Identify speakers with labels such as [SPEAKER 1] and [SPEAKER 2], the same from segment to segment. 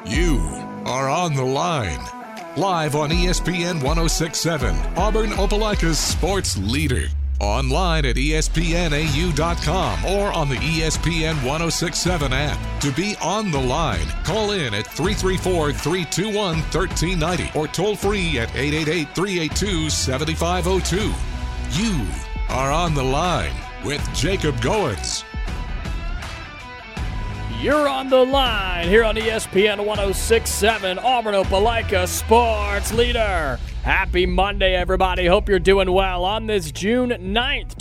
[SPEAKER 1] You are on the line. Live on ESPN 1067, Auburn Opelika's sports leader. Online at espnau.com or on the ESPN 1067 app. To be on the line, call in at 334-321-1390 or toll free at 888-382-7502. You are on the line with Jacob Goins.
[SPEAKER 2] You're on the line here on ESPN 1067, Auburn Opelika sports leader. Happy Monday, everybody. Hope you're doing well on this June 9th,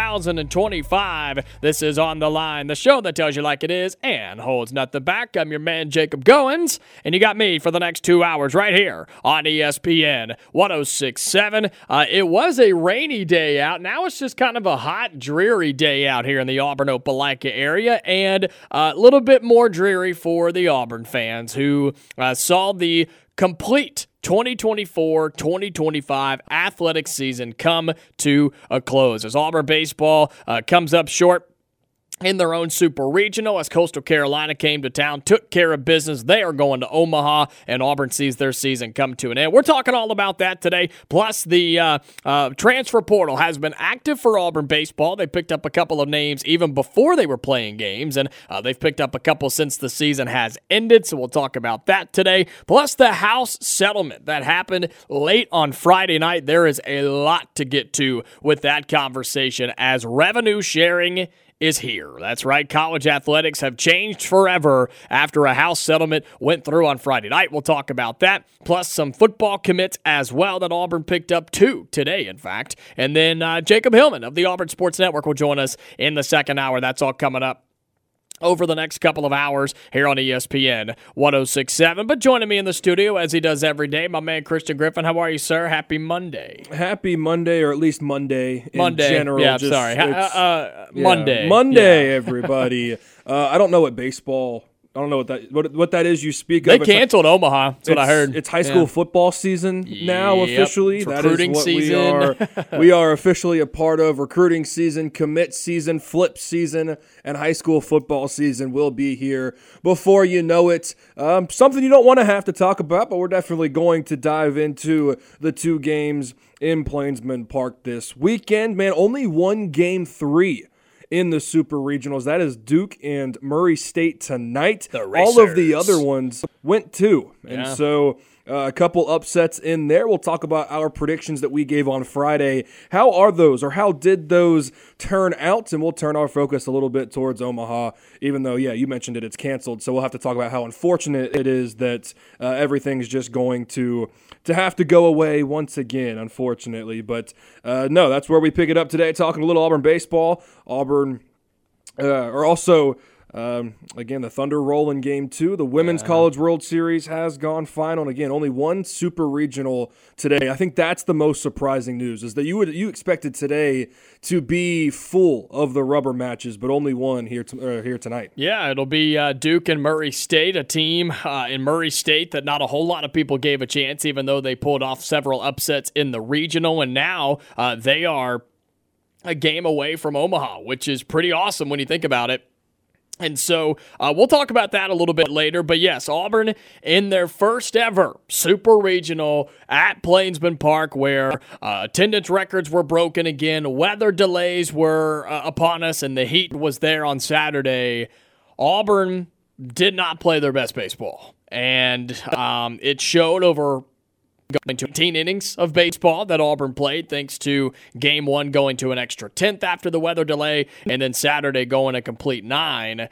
[SPEAKER 2] 2025. This is On the Line, the show that tells you like it is and holds nothing back. I'm your man, Jacob Goins, and you got me for the next 2 hours right here on ESPN 1067. It was a rainy day out. Now it's just kind of a hot, dreary day out here in the Auburn Opelika area, and a little bit more dreary for the Auburn fans who saw the complete 2024-2025 athletic season come to a close as Auburn baseball comes up short in their own super regional as Coastal Carolina came to town, took care of business. They are going to Omaha, and Auburn sees their season come to an end. We're talking all about that today. Plus, the transfer portal has been active for Auburn baseball. They picked up a couple of names even before they were playing games, and they've picked up a couple since the season has ended, so we'll talk about that today. Plus, the House settlement that happened late on Friday night. There is a lot to get to with that conversation as revenue sharing is here. That's right. College athletics have changed forever after a House settlement went through on Friday night. We'll talk about that, plus some football commits as well that Auburn picked up today, in fact. And then Jacob Hillman of the Auburn Sports Network will join us in the second hour. That's all coming up over the next couple of hours here on ESPN 1067. But joining me in the studio, as he does every day, my man Christian Griffin. How are you, sir? Happy Monday.
[SPEAKER 3] Happy Monday, or at least Monday in general.
[SPEAKER 2] Yeah, sorry. Monday.
[SPEAKER 3] Monday, everybody. I don't know what baseball... I don't know what that is you speak of.
[SPEAKER 2] They canceled Omaha. That's what I heard.
[SPEAKER 3] It's high school football season now officially.
[SPEAKER 2] It's recruiting season.
[SPEAKER 3] We are officially a part of recruiting season, commit season, flip season, and high school football season will be here before you know it. Something you don't want to have to talk about, but we're definitely going to dive into the two games in Plainsman Park this weekend. Man, only one game 3 in the Super Regionals. That is Duke and Murray State tonight. All of the other ones went too. And so a couple upsets in there. We'll talk about our predictions that we gave on Friday. How are those, or how did those turn out? And we'll turn our focus a little bit towards Omaha, even though, you mentioned it's canceled. So we'll have to talk about how unfortunate it is that everything's just going to have to go away once again, unfortunately. But no, that's where we pick it up today, talking a little Auburn baseball. Auburn are also... again, the Thunder roll in Game 2. The Women's College World Series has gone final. And again, only one Super Regional today. I think that's the most surprising news, is that you expected today to be full of the rubber matches, but only one here tonight.
[SPEAKER 2] Yeah, it'll be Duke and Murray State, a team in Murray State that not a whole lot of people gave a chance, even though they pulled off several upsets in the regional. And now they are a game away from Omaha, which is pretty awesome when you think about it. And so we'll talk about that a little bit later. But yes, Auburn in their first ever Super Regional at Plainsman Park, where attendance records were broken again, weather delays were upon us, and the heat was there on Saturday. Auburn did not play their best baseball. And it showed over going to 18 innings of baseball that Auburn played, thanks to Game 1 going to an extra 10th after the weather delay, and then Saturday going a complete 9.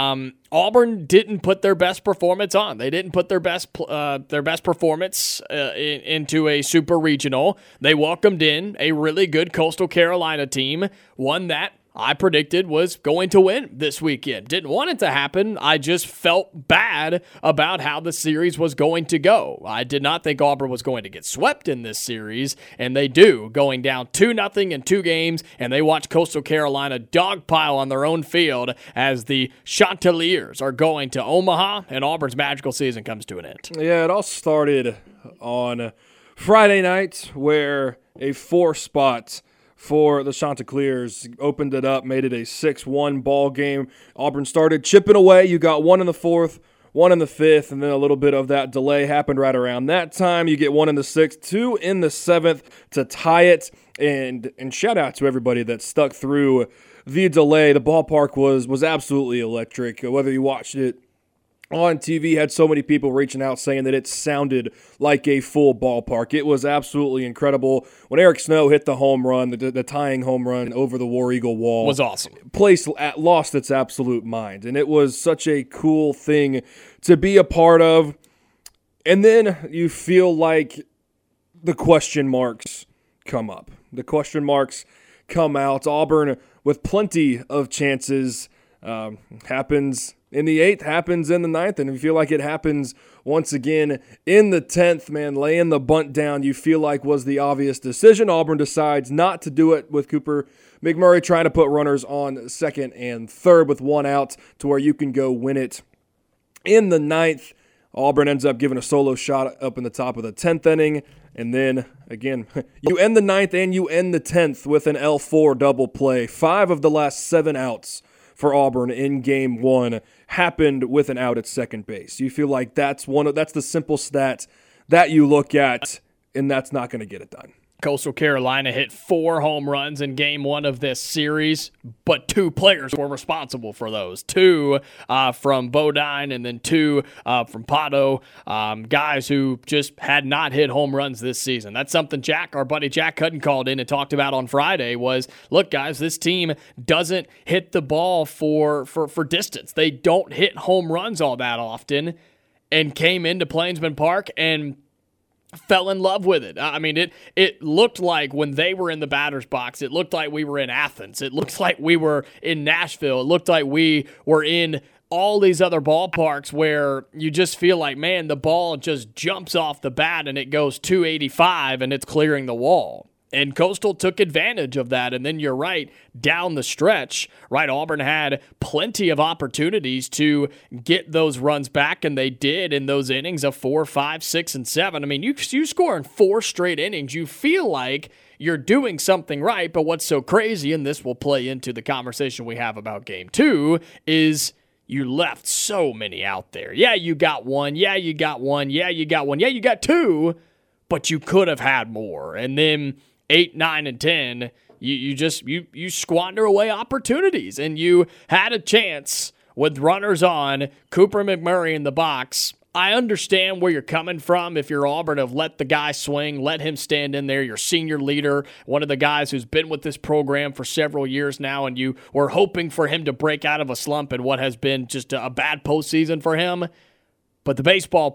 [SPEAKER 2] Auburn didn't put their best performance on. They didn't put their best performance into a Super Regional. They welcomed in a really good Coastal Carolina team, one that I predicted was going to win this weekend. Didn't want it to happen. I just felt bad about how the series was going to go. I did not think Auburn was going to get swept in this series, and they do, going down 2-0 in 2 games, and they watch Coastal Carolina dogpile on their own field as the Chanticleers are going to Omaha, and Auburn's magical season comes to an end.
[SPEAKER 3] Yeah, it all started on Friday night, where a 4-spot for the Chanticleers opened it up, made it a 6-1 ball game. Auburn started chipping away. You got 1 in the 4th, one in the 5th, and then a little bit of that delay happened right around that time. You get one in the 6th, two in the 7th to tie it. And shout out to everybody that stuck through the delay. The ballpark was absolutely electric. Whether you watched it on TV, had so many people reaching out saying that it sounded like a full ballpark. It was absolutely incredible. When Eric Snow hit the home run, the tying home run over the War Eagle wall,
[SPEAKER 2] was awesome.
[SPEAKER 3] Place lost its absolute mind, and it was such a cool thing to be a part of. And then you feel like the question marks come up. The question marks come out. Auburn with plenty of chances. Happens in the 8th, happens in the 9th, and you feel like it happens once again in the 10th, man. Laying the bunt down, you feel like was the obvious decision. Auburn decides not to do it with Cooper McMurray trying to put runners on 2nd and 3rd with one out to where you can go win it. In the 9th, Auburn ends up giving a solo shot up in the top of the 10th inning. And then, again, you end the 9th and you end the 10th with an L4 double play. 5 of the last 7 outs for Auburn in Game 1 happened with an out at second base. You feel like that's the simple stat that you look at, and that's not going to get it done.
[SPEAKER 2] Coastal Carolina hit 4 home runs in Game 1 of this series, but 2 players were responsible for those. 2 from Bodine and then 2 from Pato, guys who just had not hit home runs this season. That's something our buddy Jack Hutton called in and talked about on Friday was, look, guys, this team doesn't hit the ball for distance. They don't hit home runs all that often, and came into Plainsman Park and fell in love with it. I mean, it looked like when they were in the batter's box, it looked like we were in Athens. It looked like we were in Nashville. It looked like we were in all these other ballparks where you just feel like, man, the ball just jumps off the bat and it goes 285 and it's clearing the wall. And Coastal took advantage of that. And then you're right, down the stretch, right, Auburn had plenty of opportunities to get those runs back, and they did in those innings of 4, 5, 6, and 7. I mean, you score in 4 straight innings, you feel like you're doing something right, but what's so crazy, and this will play into the conversation we have about Game 2, is you left so many out there. Yeah, you got one. Yeah, you got one. Yeah, you got one. Yeah, you got 2, but you could have had more. And then 8, 9, and 10, you squander away opportunities, and you had a chance with runners on, Cooper McMurray in the box. I understand where you're coming from. If you're Auburn, have let the guy swing, let him stand in there, your senior leader, one of the guys who's been with this program for several years now, and you were hoping for him to break out of a slump in what has been just a bad postseason for him. But the baseball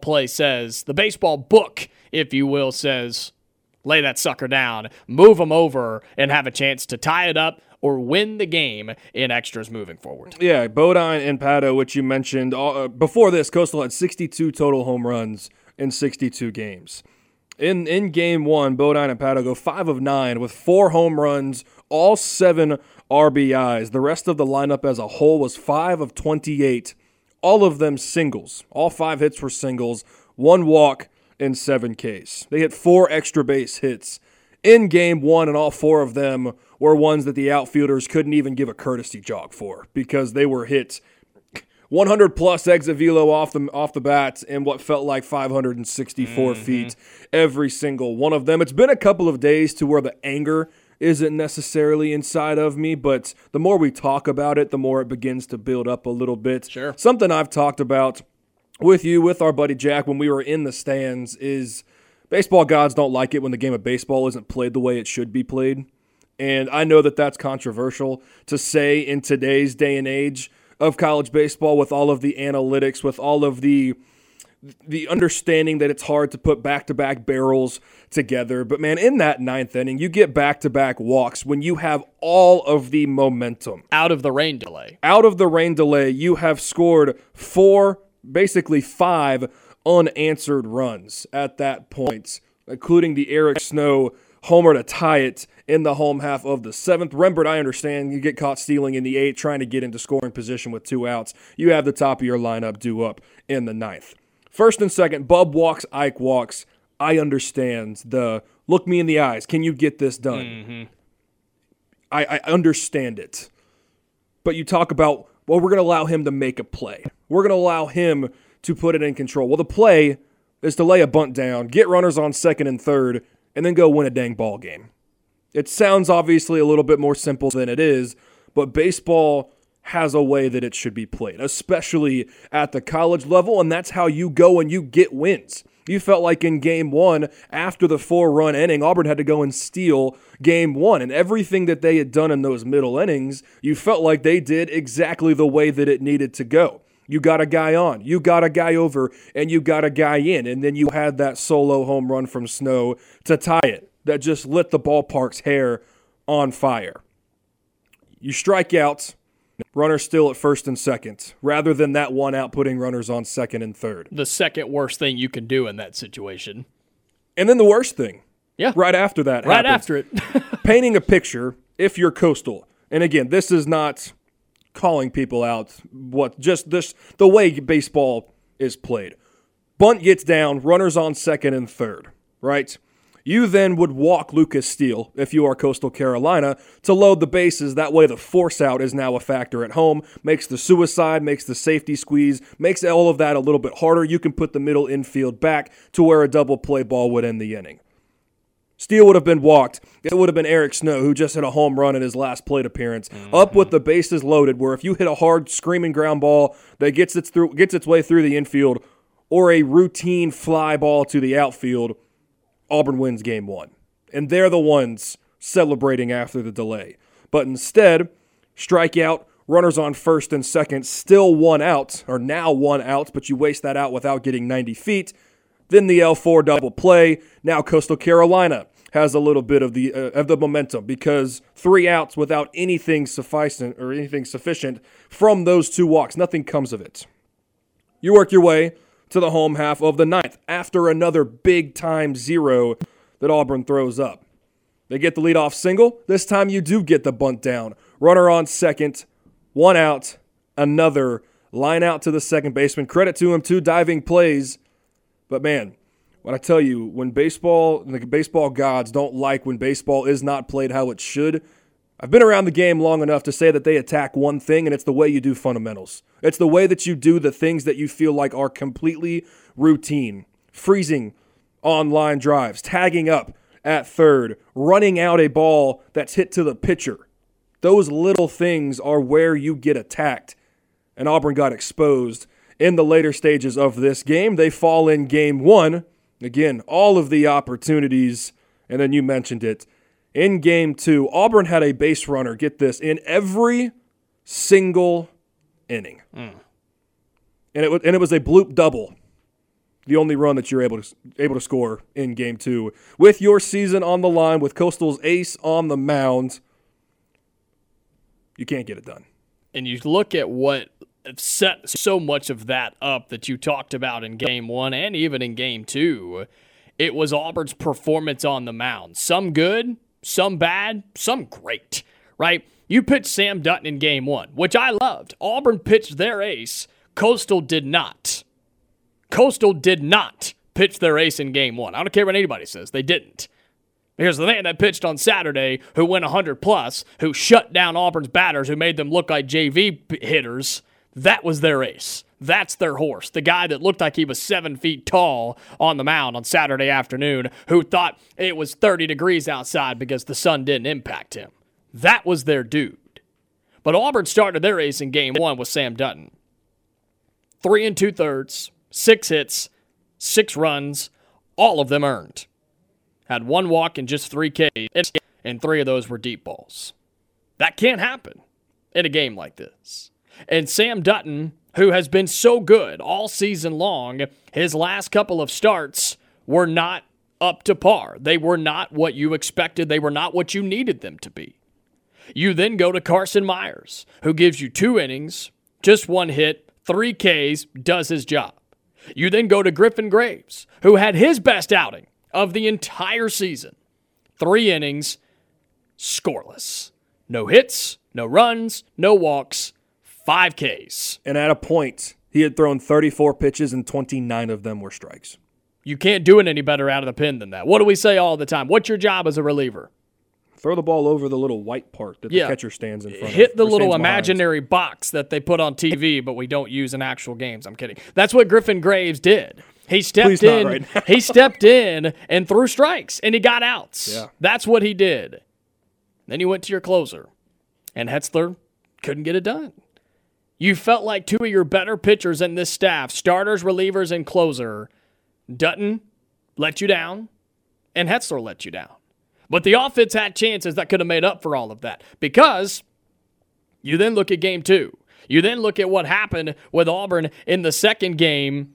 [SPEAKER 2] book, if you will, says, lay that sucker down, move him over, and have a chance to tie it up or win the game in extras moving forward.
[SPEAKER 3] Yeah, Bodine and Pato, which you mentioned. Before this, Coastal had 62 total home runs in 62 games. In Game 1, Bodine and Pato go 5 of 9 with 4 home runs, all 7 RBIs. The rest of the lineup as a whole was 5 of 28, all of them singles. All 5 hits were singles, 1 walk, and 7 Ks. They hit 4 extra base hits in Game 1, and all 4 of them were ones that the outfielders couldn't even give a courtesy jog for because they were hit 100-plus exit velo off the bat and what felt like 564 feet every single one of them. It's been a couple of days to where the anger isn't necessarily inside of me, but the more we talk about it, the more it begins to build up a little bit.
[SPEAKER 2] Sure.
[SPEAKER 3] Something I've talked about with our buddy Jack when we were in the stands is baseball gods don't like it when the game of baseball isn't played the way it should be played. And I know that that's controversial to say in today's day and age of college baseball with all of the analytics, with all of the understanding that it's hard to put back-to-back barrels together. But, man, in that 9th inning, you get back-to-back walks when you have all of the momentum.
[SPEAKER 2] Out of the rain delay.
[SPEAKER 3] Out of the rain delay, you have scored 4, basically 5 unanswered runs at that point, including the Eric Snow homer to tie it in the home half of the 7th. Rembert, I understand you get caught stealing in the 8th, trying to get into scoring position with 2 outs. You have the top of your lineup due up in the 9th. 1st and 2nd, Bub walks, Ike walks. I understand the look me in the eyes. Can you get this done? Mm-hmm. I understand it. But you talk about, well, we're going to allow him to make a play. We're going to allow him to put it in control? Well, the play is to lay a bunt down, get runners on second and third, and then go win a dang ball game. It sounds obviously a little bit more simple than it is, but baseball has a way that it should be played, especially at the college level, and that's how you go and you get wins. You felt like in game one, after the 4-run inning, Auburn had to go and steal game one, and everything that they had done in those middle innings, you felt like they did exactly the way that it needed to go. You got a guy on, you got a guy over, and you got a guy in, and then you had that solo home run from Snow to tie it that just lit the ballpark's hair on fire. You strike out, runners still at first and second, rather than that one out putting runners on second and third.
[SPEAKER 2] The second worst thing you can do in that situation.
[SPEAKER 3] And then the worst thing,
[SPEAKER 2] yeah,
[SPEAKER 3] right after that
[SPEAKER 2] right
[SPEAKER 3] happens.
[SPEAKER 2] after it.
[SPEAKER 3] Painting a picture, if you're Coastal, and again, this is not calling people out, the way baseball is played. Bunt gets down, runners on second and third, right? You then would walk Lucas Steele, if you are Coastal Carolina, to load the bases. That way the force out is now a factor at home, makes the suicide, makes the safety squeeze, makes all of that a little bit harder. You can put the middle infield back to where a double play ball would end the inning. Steele would have been walked. It would have been Eric Snow, who just hit a home run in his last plate appearance, up with the bases loaded, where if you hit a hard screaming ground ball that gets its way through the infield, or a routine fly ball to the outfield, Auburn wins game one. And they're the ones celebrating after the delay. But instead, strikeout, runners on first and second, still one out, or now one out, but you waste that out without getting 90 feet. Then the L4 double play. Now Coastal Carolina has a little bit of the momentum because 3 outs without anything sufficient or anything sufficient from those 2 walks. Nothing comes of it. You work your way to the home half of the 9th after another big-time 0 that Auburn throws up. They get the leadoff single. This time you do get the bunt down. Runner on second, 1 out, another line out to the second baseman. Credit to him, 2 diving plays. But man, when I tell you, when the baseball gods don't like when baseball is not played how it should, I've been around the game long enough to say that they attack one thing, and it's the way you do fundamentals. It's the way that you do the things that you feel like are completely routine. Freezing on line drives, tagging up at third, running out a ball that's hit to the pitcher. Those little things are where you get attacked. And Auburn got exposed in the later stages of this game. They fall in game 1. Again, all of the opportunities, and then you mentioned it. In game 2, Auburn had a base runner, get this, in every single inning. And it was a bloop double, the only run that you're able to score in game 2. With your season on the line, with Coastal's ace on the mound, you can't get it done.
[SPEAKER 2] And you look at what set so much of that up that you talked about in game 1 and even in game 2. It was Auburn's performance on the mound. Some good, some bad, some great, right? You pitched Sam Dutton in game 1, which I loved. Auburn pitched their ace. Coastal did not. Coastal did not pitch their ace in game 1. I don't care what anybody says. They didn't. Because the man that pitched on Saturday, who went 100+, who shut down Auburn's batters, who made them look like JV hitters, that was their ace. That's their horse. The guy that looked like he was 7 feet tall on the mound on Saturday afternoon, who thought it was 30 degrees outside because the sun didn't impact him. That was their dude. But Auburn started their ace in game 1 with Sam Dutton. 3 2/3, 6 hits, 6 runs, all of them earned. Had 1 walk and just 3 Ks, and 3 of those were deep balls. That can't happen in a game like this. And Sam Dutton, who has been so good all season long, his last couple of starts were not up to par. They were not what you expected. They were not what you needed them to be. You then go to Carson Myers, who gives you 2 innings, just 1 hit, 3 Ks, does his job. You then go to Griffin Graves, who had his best outing of the entire season. 3 innings, scoreless. No hits, no runs, no walks, 5 Ks.
[SPEAKER 3] And at a point, he had thrown 34 pitches and 29 of them were strikes.
[SPEAKER 2] You can't do it any better out of the pen than that. What do we say all the time? What's your job as a reliever?
[SPEAKER 3] Throw the ball over the little white part that the catcher stands in front of.
[SPEAKER 2] Hit the little imaginary box that they put on TV, but we don't use in actual games. I'm kidding. That's what Griffin Graves did. He stepped in.
[SPEAKER 3] Right
[SPEAKER 2] he stepped in and threw strikes, and he got outs.
[SPEAKER 3] Yeah.
[SPEAKER 2] That's what he did. Then you went to your closer, and Hetzler couldn't get it done. You felt like two of your better pitchers in this staff, starters, relievers, and closer, Dutton let you down, and Hetzler let you down. But the offense had chances that could have made up for all of that, because you then look at game 2. You then look at what happened with Auburn in the second game.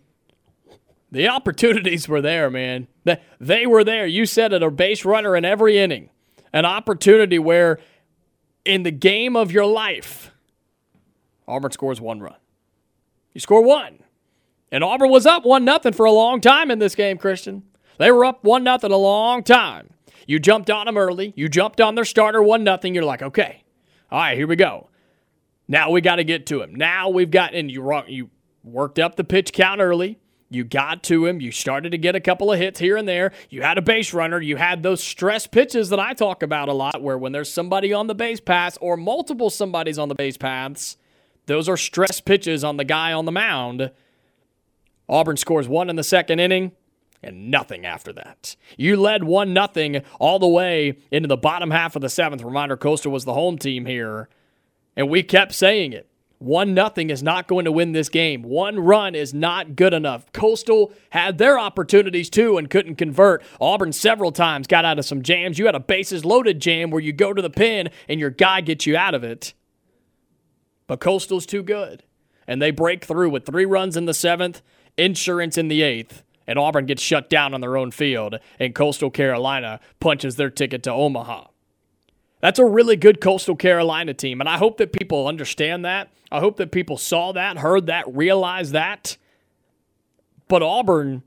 [SPEAKER 2] The opportunities were there, man. They were there. You said it, a base runner in every inning. An opportunity where, in the game of your life, Auburn scores 1 run. You score 1. And Auburn was up 1-0 for a long time in this game, Christian. They were up 1-0 a long time. You jumped on them early. You jumped on their starter 1-0. You're like, okay, all right, here we go. Now we got to get to him. Now we've got, and you worked up the pitch count early. You got to him. You started to get a couple of hits here and there. You had a base runner. You had those stress pitches that I talk about a lot, where when there's somebody on the base paths or multiple somebodies on the base paths, those are stress pitches on the guy on the mound. Auburn scores 1 in the second inning and nothing after that. You led 1-0 all the way into the bottom half of the 7th. Reminder, Coastal was the home team here, and we kept saying it. 1-0 is not going to win this game. 1 run is not good enough. Coastal had their opportunities too and couldn't convert. Auburn several times got out of some jams. You had a bases-loaded jam where you go to the pin and your guy gets you out of it. But Coastal's too good. And they break through with 3 runs in the 7th, insurance in the 8th, and Auburn gets shut down on their own field, and Coastal Carolina punches their ticket to Omaha. That's a really good Coastal Carolina team, and I hope that people understand that. I hope that people saw that, heard that, realized that. But Auburn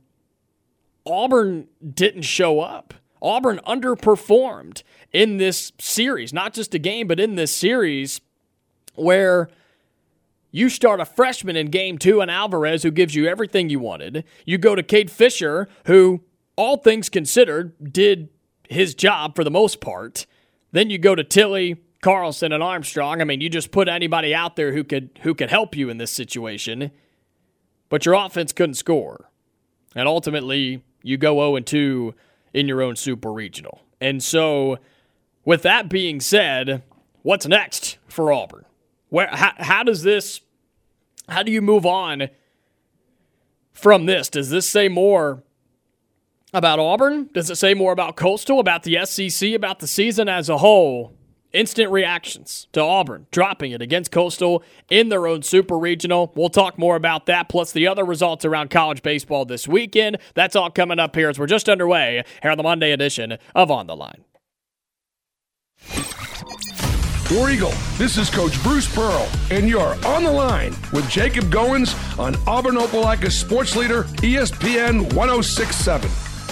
[SPEAKER 2] didn't show up. Auburn underperformed in this series, not just a game, but in this series, where you start a freshman in game 2 in Alvarez, who gives you everything you wanted. You go to Cade Fisher, who, all things considered, did his job for the most part. Then you go to Tilley, Carlson, and Armstrong. I mean, you just put anybody out there who could help you in this situation. But your offense couldn't score. And ultimately, you go 0-2 in your own super regional. And so, with that being said, what's next for Auburn? How do you move on from this? Does this say more about Auburn? Does it say more about Coastal, about the SEC, about the season as a whole? Instant reactions to Auburn dropping it against Coastal in their own super regional. We'll talk more about that, plus the other results around college baseball this weekend. That's all coming up here as we're just underway here on the Monday edition of On the Line.
[SPEAKER 4] War Eagle, this is Coach Bruce Pearl, and you're on the line with Jacob Goins on Auburn Opelika's sports leader, ESPN 1067.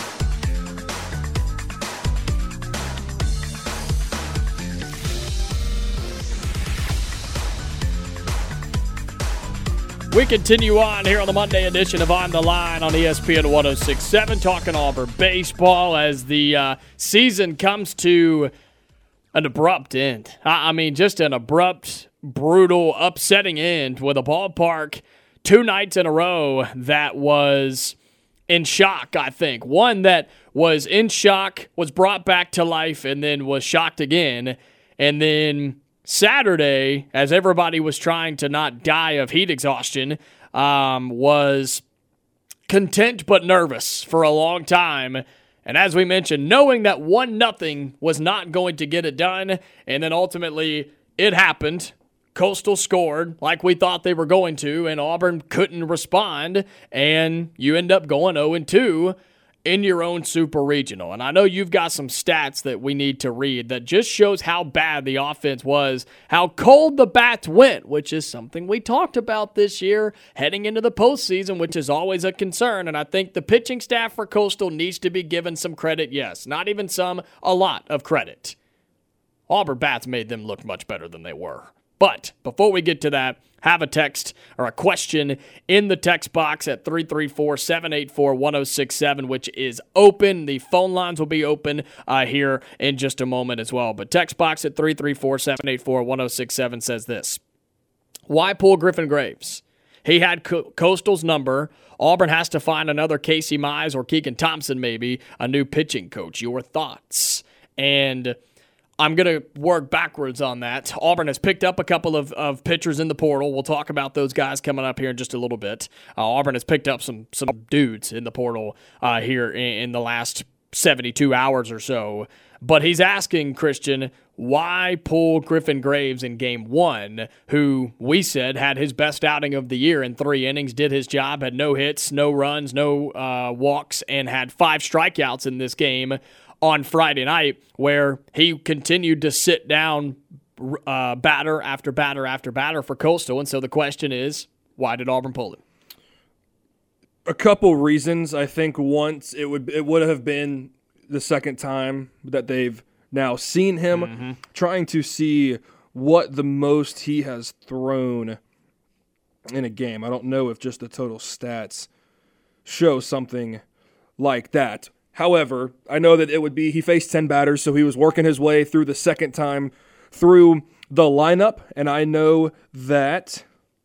[SPEAKER 2] We continue on here on the Monday edition of On the Line on ESPN 1067, talking Auburn baseball as the season comes to an abrupt end. I mean, just an abrupt, brutal, upsetting end with a ballpark 2 nights in a row that was in shock, I think. One that was in shock, was brought back to life, and then was shocked again. And then Saturday, as everybody was trying to not die of heat exhaustion, was content but nervous for a long time. And as we mentioned, knowing that 1-0 was not going to get it done, and then ultimately it happened. Coastal scored like we thought they were going to, and Auburn couldn't respond, and you end up going 0-2 in your own super regional. And I know you've got some stats that we need to read that just shows how bad the offense was, how cold the bats went, which is something we talked about this year heading into the postseason, which is always a concern. And I think the pitching staff for Coastal needs to be given some credit. Yes, not even some, a lot of credit. Auburn bats made them look much better than they were. But before we get to that, have a text or a question in the text box at 334-784-1067, which is open. The phone lines will be open here in just a moment as well. But text box at 334-784-1067 says this. Why pull Griffin Graves? He had Coastal's number. Auburn has to find another Casey Mize or Keegan Thompson, maybe, a new pitching coach. Your thoughts? And I'm going to work backwards on that. Auburn has picked up a couple of pitchers in the portal. We'll talk about those guys coming up here in just a little bit. Auburn has picked up some dudes in the portal here in the last 72 hours or so. But he's asking, Christian, why pull Griffin Graves in Game 1, who we said had his best outing of the year in 3 innings, did his job, had no hits, no runs, no walks, and had 5 strikeouts in this game on Friday night, where he continued to sit down batter after batter after batter for Coastal. And so the question is, why did Auburn pull him?
[SPEAKER 3] A couple reasons. I think once it would have been the second time that they've now seen him, trying to see what the most he has thrown in a game. I don't know if just the total stats show something like that. However, I know that it would be he faced 10 batters, so he was working his way through the second time through the lineup, and I know that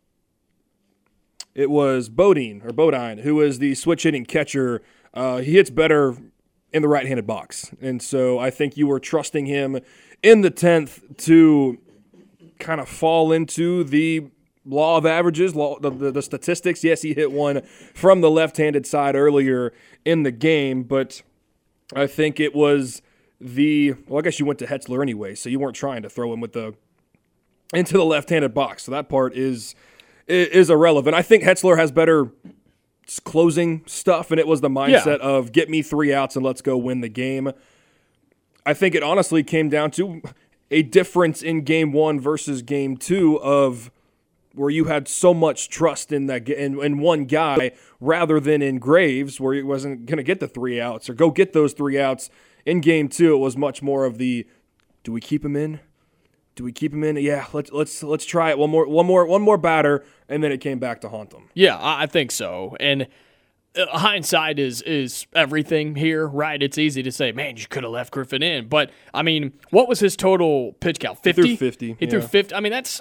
[SPEAKER 3] it was Bodine, who is the switch-hitting catcher. He hits better in the right-handed box. And so I think you were trusting him in the 10th to kind of fall into the law of averages, the statistics. Yes, he hit one from the left-handed side earlier in the game, but I think it was I guess you went to Hetzler anyway, so you weren't trying to throw him into the left-handed box. So that part is irrelevant. I think Hetzler has better closing stuff, and it was the mindset of get me 3 outs and let's go win the game. I think it honestly came down to a difference in Game 1 versus Game 2 of where you had so much trust in that in one guy rather than in Graves, where he wasn't going to get the 3 outs or go get those 3 outs. In Game 2, it was much more of the, do we keep him in? Do we keep him in? Yeah, let's try it. One more batter, and then it came back to haunt them.
[SPEAKER 2] Yeah, I think so. And hindsight is everything here, right? It's easy to say, man, you could have left Griffin in. But, I mean, what was his total pitch count? 50?
[SPEAKER 3] He threw 50.
[SPEAKER 2] He threw 50. I mean, that's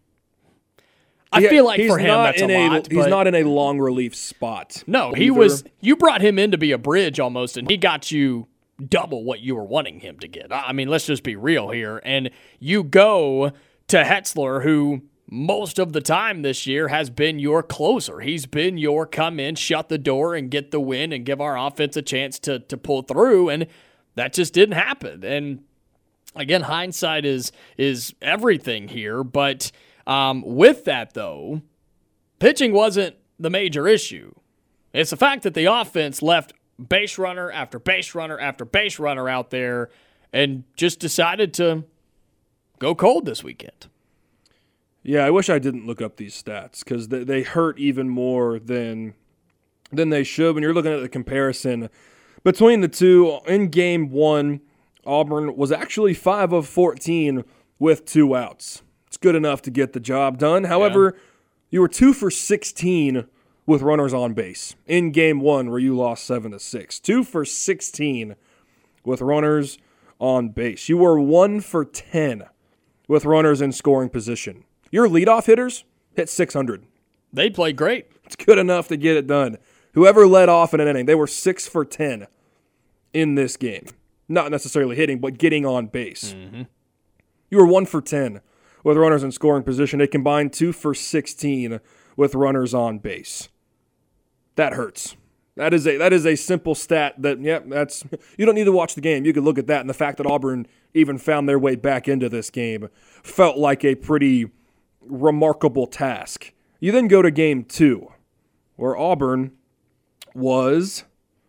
[SPEAKER 2] – I feel like for him that's a lot.
[SPEAKER 3] He's not in a long relief spot.
[SPEAKER 2] No, he was – you brought him in to be a bridge almost, and he got you – double what you were wanting him to get. I mean, let's just be real here. And you go to Hetzler, who most of the time this year has been your closer. He's been your come in, shut the door, and get the win and give our offense a chance to pull through, and that just didn't happen. And again, hindsight is everything here. But with that, though, pitching wasn't the major issue. It's the fact that the offense left base runner after base runner after base runner out there and just decided to go cold this weekend.
[SPEAKER 3] Yeah, I wish I didn't look up these stats because they hurt even more than they should. When you're looking at the comparison between the two, in Game 1, Auburn was actually 5 of 14 with 2 outs. It's good enough to get the job done. However, you were 2 for 16 with runners on base in Game 1 where you lost 7-6. 2 for 16 with runners on base. You were 1 for 10 with runners in scoring position. Your leadoff hitters hit 600.
[SPEAKER 2] They played great.
[SPEAKER 3] It's good enough to get it done. Whoever led off in an inning, they were 6 for 10 in this game. Not necessarily hitting, but getting on base. Mm-hmm. You were 1 for 10 with runners in scoring position. They combined 2 for 16 with runners on base. That hurts. That is a simple stat that, that's you don't need to watch the game. You could look at that, and the fact that Auburn even found their way back into this game felt like a pretty remarkable task. You then go to Game 2, where Auburn was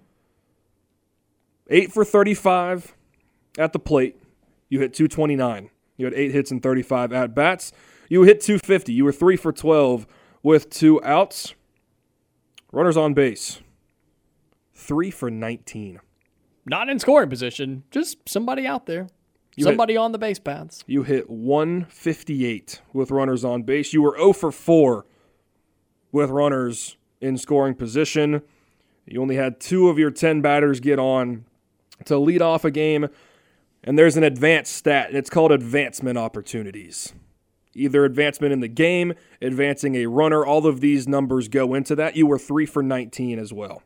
[SPEAKER 3] 8 for 35 at the plate. You hit 229. You had 8 hits and 35 at-bats. You hit 250. You were 3 for 12 with 2 outs. Runners on base, 3 for 19.
[SPEAKER 2] Not in scoring position, just somebody out there. Somebody on the base paths.
[SPEAKER 3] You hit 158 with runners on base. You were 0 for 4 with runners in scoring position. You only had 2 of your 10 batters get on to lead off a game. And there's an advanced stat, and it's called advancement opportunities. Either advancement in the game, advancing a runner, all of these numbers go into that. You were 3 for 19 as well.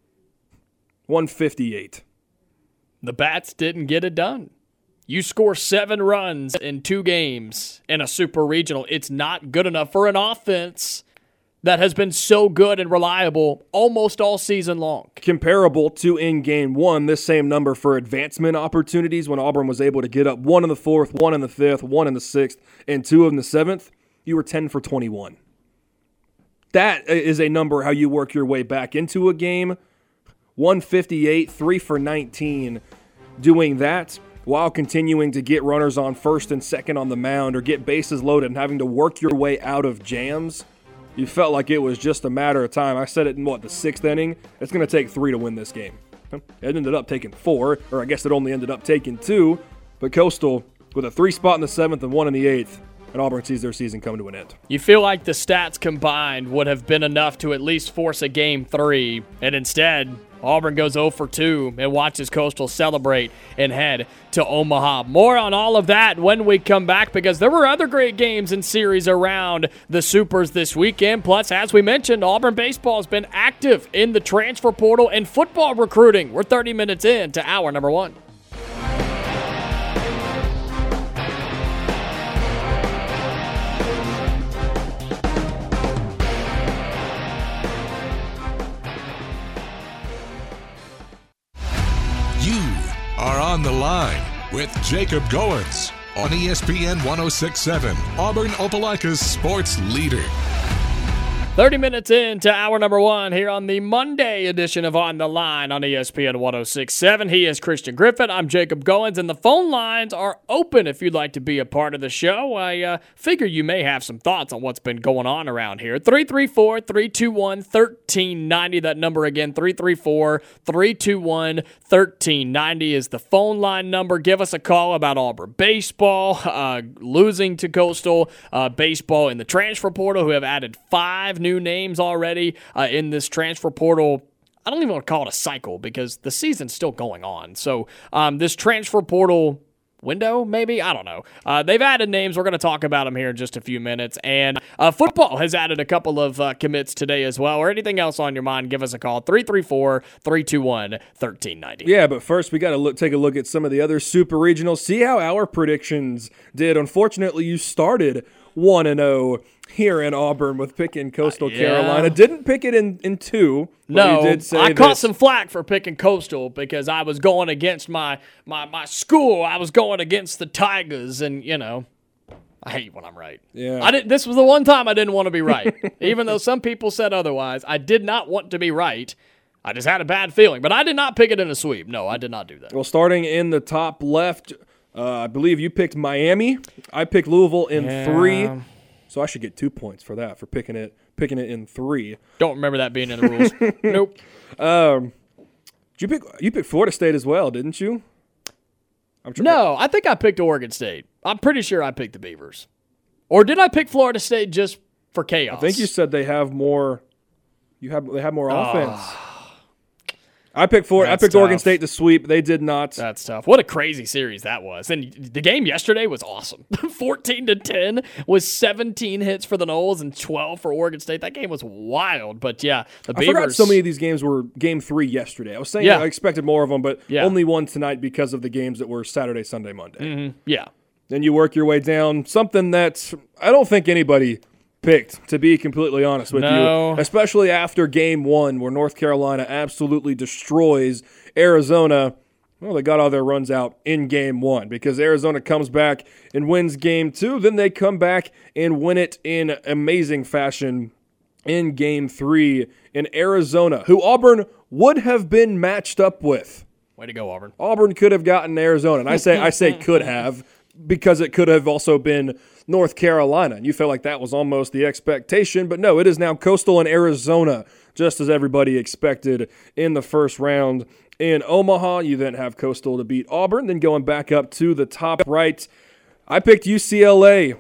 [SPEAKER 3] 158.
[SPEAKER 2] The bats didn't get it done. You score 7 runs in 2 games in a super regional. It's not good enough for an offense that has been so good and reliable almost all season long.
[SPEAKER 3] Comparable to in Game 1, this same number for advancement opportunities when Auburn was able to get up 1 in the 4th, 1 in the 5th, 1 in the 6th, and 2 in the 7th, you were 10 for 21. That is a number how you work your way back into a game. 158, 3 for 19, doing that while continuing to get runners on first and second on the mound or get bases loaded and having to work your way out of jams. You felt like it was just a matter of time. I said it in, the 6th inning? It's going to take 3 to win this game. It ended up taking 4, or I guess it only ended up taking 2, but Coastal with a 3 spot in the 7th and 1 in the 8th, and Auburn sees their season come to an end.
[SPEAKER 2] You feel like the stats combined would have been enough to at least force a Game 3, and instead, Auburn goes 0 for 2 and watches Coastal celebrate and head to Omaha. More on all of that when we come back, because there were other great games and series around the Supers this weekend. Plus, as we mentioned, Auburn baseball has been active in the transfer portal and football recruiting. We're 30 minutes in to hour number 1.
[SPEAKER 1] Are on the line with Jacob Goins on ESPN 106.7, Auburn Opelika's sports leader.
[SPEAKER 2] 30 minutes into hour number 1 here on the Monday edition of On the Line on ESPN 106.7. He is Christian Griffin. I'm Jacob Goins, and the phone lines are open if you'd like to be a part of the show. I figure you may have some thoughts on what's been going on around here. 334-321-1390. That number again, 334-321-1390 is the phone line number. Give us a call about Auburn baseball, losing to Coastal, baseball in the transfer portal, who have added 5 new names already in this transfer portal. I don't even want to call it a cycle because the season's still going on. So this transfer portal window, maybe? I don't know. They've added names. We're going to talk about them here in just a few minutes. And football has added a couple of commits today as well. Or anything else on your mind, give us a call. 334-321-1390.
[SPEAKER 3] Yeah, but first we got to take a look at some of the other super regionals. See how our predictions did. Unfortunately, you started 1-0 here in Auburn with picking Coastal Carolina. Didn't pick it in 2.
[SPEAKER 2] No,
[SPEAKER 3] you did say
[SPEAKER 2] I caught some flack for picking Coastal because I was going against my school. I was going against the Tigers, and, you know, I hate when I'm right.
[SPEAKER 3] Yeah.
[SPEAKER 2] This was the one time I didn't want to be right. Even though some people said otherwise, I did not want to be right. I just had a bad feeling. But I did not pick it in a sweep. No, I did not do that.
[SPEAKER 3] Well, starting in the top left, I believe you picked Miami. I picked Louisville in 3. So I should get 2 points for that, for picking it in 3.
[SPEAKER 2] Don't remember that being in the rules. Nope.
[SPEAKER 3] You picked Florida State as well, didn't you?
[SPEAKER 2] No, I think I picked Oregon State. I'm pretty sure I picked the Beavers. Or did I pick Florida State just for chaos?
[SPEAKER 3] I think you said they have more. They have more offense. I picked Oregon State to sweep. They did not.
[SPEAKER 2] That's tough. What a crazy series that was. And the game yesterday was awesome. 14-10 was 17 hits for the Noles and 12 for Oregon State. That game was wild. But yeah, the Beavers.
[SPEAKER 3] I forgot so many of these games were Game 3 yesterday. I was saying I expected more of them, but only one tonight because of the games that were Saturday, Sunday, Monday.
[SPEAKER 2] Mm-hmm. Yeah.
[SPEAKER 3] Then you work your way down. Something that I don't think anybody picked, to be completely honest with you, especially after Game 1 where North Carolina absolutely destroys Arizona. Well, they got all their runs out in Game 1 because Arizona comes back and wins Game 2. Then they come back and win it in amazing fashion in Game 3 in Arizona, who Auburn would have been matched up with.
[SPEAKER 2] Way to go, Auburn.
[SPEAKER 3] Auburn could have gotten Arizona. And I say could have because it could have also been North Carolina, and you felt like that was almost the expectation, but no, it is now Coastal and Arizona, just as everybody expected in the first round in Omaha. You then have Coastal to beat Auburn. Then going back up to the top right, I picked UCLA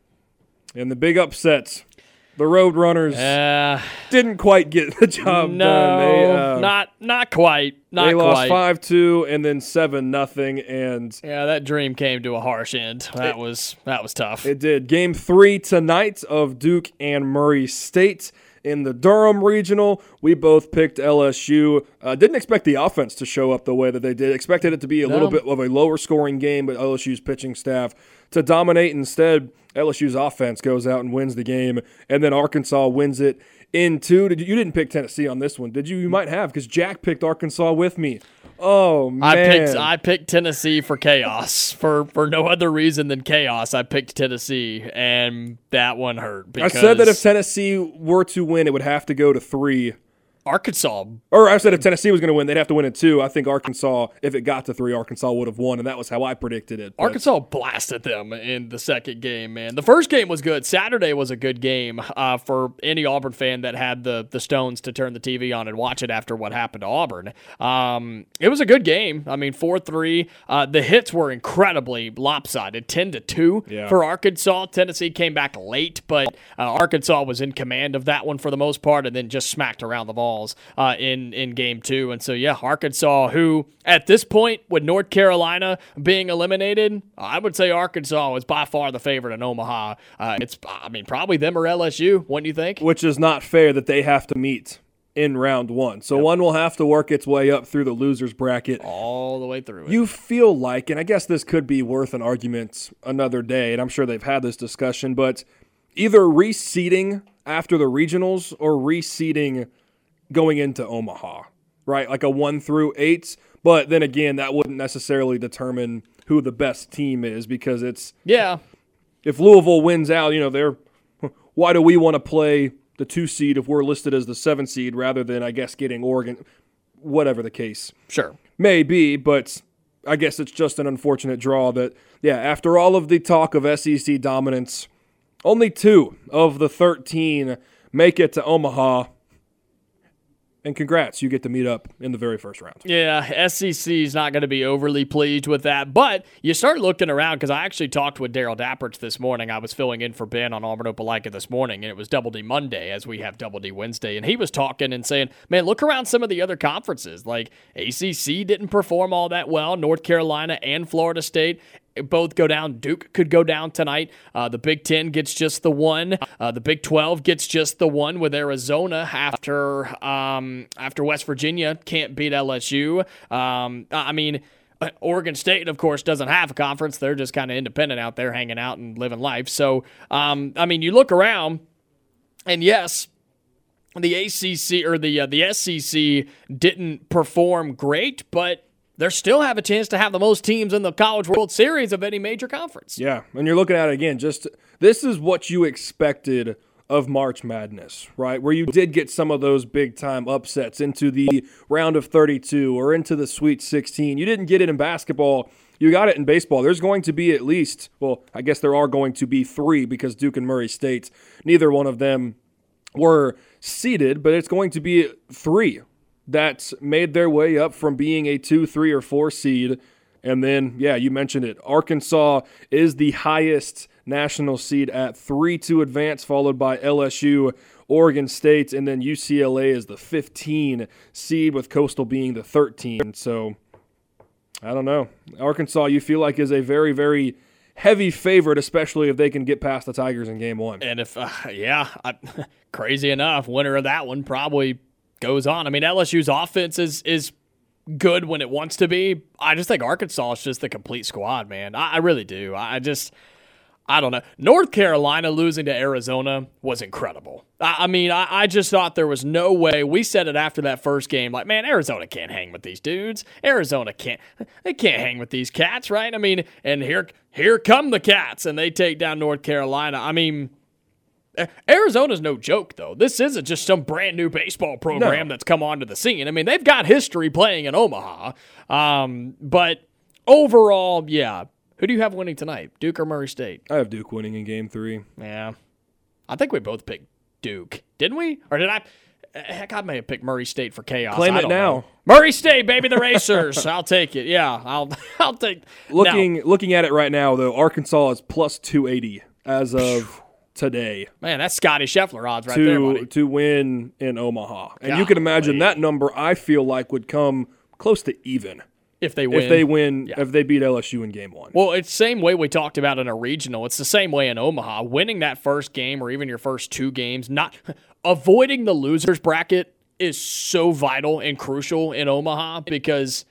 [SPEAKER 3] in the big upsets. The Roadrunners didn't quite get the job done.
[SPEAKER 2] Not quite.
[SPEAKER 3] They lost 5-2 and then 7-0, and
[SPEAKER 2] that dream came to a harsh end. That was tough.
[SPEAKER 3] It did. Game 3 tonight of Duke and Murray State in the Durham Regional. We both picked LSU. Didn't expect the offense to show up the way that they did. Expected it to be a little bit of a lower scoring game, but LSU's pitching staff to dominate. Instead, LSU's offense goes out and wins the game, and then Arkansas wins it in 2. You didn't pick Tennessee on this one, did you? You might have, because Jack picked Arkansas with me. Oh, man.
[SPEAKER 2] I picked Tennessee for chaos. For no other reason than chaos, I picked Tennessee, and that one hurt.
[SPEAKER 3] I said that if Tennessee were to win, it would have to go to 3.
[SPEAKER 2] Arkansas.
[SPEAKER 3] Or I said if Tennessee was going to win, they'd have to win it 2. I think Arkansas, if it got to 3, Arkansas would have won, and that was how I predicted it. But
[SPEAKER 2] Arkansas blasted them in the second game, man. The first game was good. Saturday was a good game for any Auburn fan that had the stones to turn the TV on and watch it after what happened to Auburn. It was a good game. I mean, 4-3. The hits were incredibly lopsided, 10-2 for Arkansas. Tennessee came back late, but Arkansas was in command of that one for the most part, and then just smacked around the ball in game 2. And so, Arkansas, who at this point, with North Carolina being eliminated, I would say Arkansas is by far the favorite in Omaha. It's probably them or LSU. What do you think?
[SPEAKER 3] Which is not fair that they have to meet in round 1. So one will have to work its way up through the loser's bracket.
[SPEAKER 2] All the way through it.
[SPEAKER 3] You feel like, and I guess this could be worth an argument another day, and I'm sure they've had this discussion, but either reseeding after the regionals or reseeding going into Omaha, right? Like a 1-8, but then again, that wouldn't necessarily determine who the best team is, because it's if Louisville wins out, why do we want to play the 2 seed if we're listed as the 7 seed rather than, I guess, getting Oregon, whatever the case may be. But I guess it's just an unfortunate draw that, after all of the talk of SEC dominance, only 2 of the 13 make it to Omaha. And congrats, you get to meet up in the very first round.
[SPEAKER 2] Yeah, SEC is not going to be overly pleased with that. But you start looking around, because I actually talked with Daryl Dapperts this morning. I was filling in for Ben on Auburn Opelika this morning, and it was Double D Monday as we have Double D Wednesday. And he was talking and saying, man, look around some of the other conferences. Like ACC didn't perform all that well. North Carolina and Florida State both go down. Duke could go down tonight. The Big Ten gets just the 1. The Big 12 gets just the 1 with Arizona after West Virginia can't beat LSU. Oregon State, of course, doesn't have a conference. They're just kind of independent out there hanging out and living life. So, you look around, and yes, the ACC or the SEC didn't perform great, but they still have a chance to have the most teams in the College World Series of any major conference.
[SPEAKER 3] Yeah, and you're looking at it again, this is what you expected of March Madness, right? Where you did get some of those big-time upsets into the round of 32 or into the Sweet 16. You didn't get it in basketball. You got it in baseball. There's going to be at least, I guess there are going to be 3, because Duke and Murray State, neither one of them were seeded, but it's going to be 3 that made their way up from being a 2, 3, or 4 seed. And then, you mentioned it, Arkansas is the highest national seed at 3 to advance, followed by LSU, Oregon State, and then UCLA is the 15 seed, with Coastal being the 13. So, I don't know. Arkansas, you feel like, is a very, very heavy favorite, especially if they can get past the Tigers in game 1.
[SPEAKER 2] And if, crazy enough, winner of that one probably goes on. LSU's offense is good when it wants to be. I just think Arkansas is just the complete squad, man. I really do. I don't know. North Carolina losing to Arizona was incredible. I just thought there was no way. We said it after that first game, like, man, Arizona can't hang with these dudes. Arizona can't hang with these cats, right? And here come the cats, and they take down North Carolina. Arizona's no joke, though. This isn't just some brand new baseball program that's come onto the scene. They've got history playing in Omaha. But overall, who do you have winning tonight, Duke or Murray State?
[SPEAKER 3] I have Duke winning in game 3.
[SPEAKER 2] Yeah. I think we both picked Duke. Didn't we? Or did I? Heck, I may have picked Murray State for chaos.
[SPEAKER 3] Claim
[SPEAKER 2] I
[SPEAKER 3] it
[SPEAKER 2] don't
[SPEAKER 3] now.
[SPEAKER 2] know. Murray State, baby, the Racers. I'll take it. Yeah, I'll take.
[SPEAKER 3] Looking at it right now, though, Arkansas is plus 280 as of today.
[SPEAKER 2] Man, that's Scotty Scheffler odds right there, buddy.
[SPEAKER 3] To win in Omaha. And you
[SPEAKER 2] Golly.
[SPEAKER 3] can imagine that number, I feel like, would come close to even.
[SPEAKER 2] If they win.
[SPEAKER 3] If they beat LSU in game 1.
[SPEAKER 2] Well, it's the same way we talked about in a regional. It's the same way in Omaha. Winning that first game or even your first 2 games, not avoiding the losers bracket is so vital and crucial in Omaha because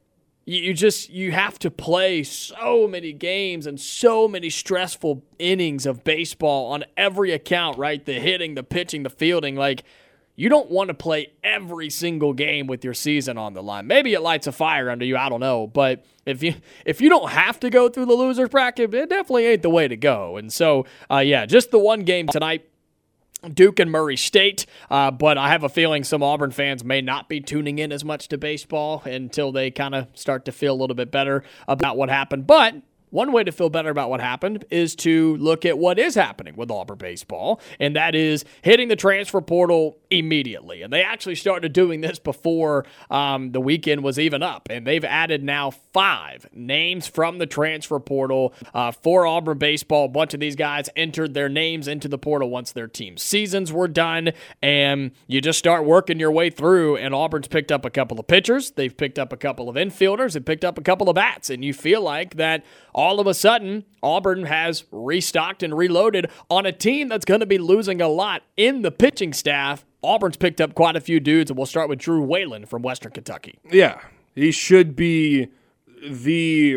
[SPEAKER 2] you have to play so many games and so many stressful innings of baseball on every account, right? The hitting, the pitching, the fielding, like you don't want to play every single game with your season on the line. Maybe it lights a fire under you, I don't know. But if you don't have to go through the loser's bracket, it definitely ain't the way to go. And so, just the one game tonight, Duke and Murray State. But I have a feeling some Auburn fans may not be tuning in as much to baseball until they kind of start to feel a little bit better about what happened. But one way to feel better about what happened is to look at what is happening with Auburn baseball, and that is hitting the transfer portal immediately. And they actually started doing this before the weekend was even up, and they've added now 5 names from the transfer portal for Auburn baseball. A bunch of these guys entered their names into the portal once their team seasons were done, and you just start working your way through, and Auburn's picked up a couple of pitchers, they've picked up a couple of infielders, they've picked up a couple of bats, and you feel like that all of a sudden, Auburn has restocked and reloaded on a team that's going to be losing a lot in the pitching staff. Auburn's picked up quite a few dudes, and we'll start with Drew Whalen from Western Kentucky.
[SPEAKER 3] Yeah, he should be the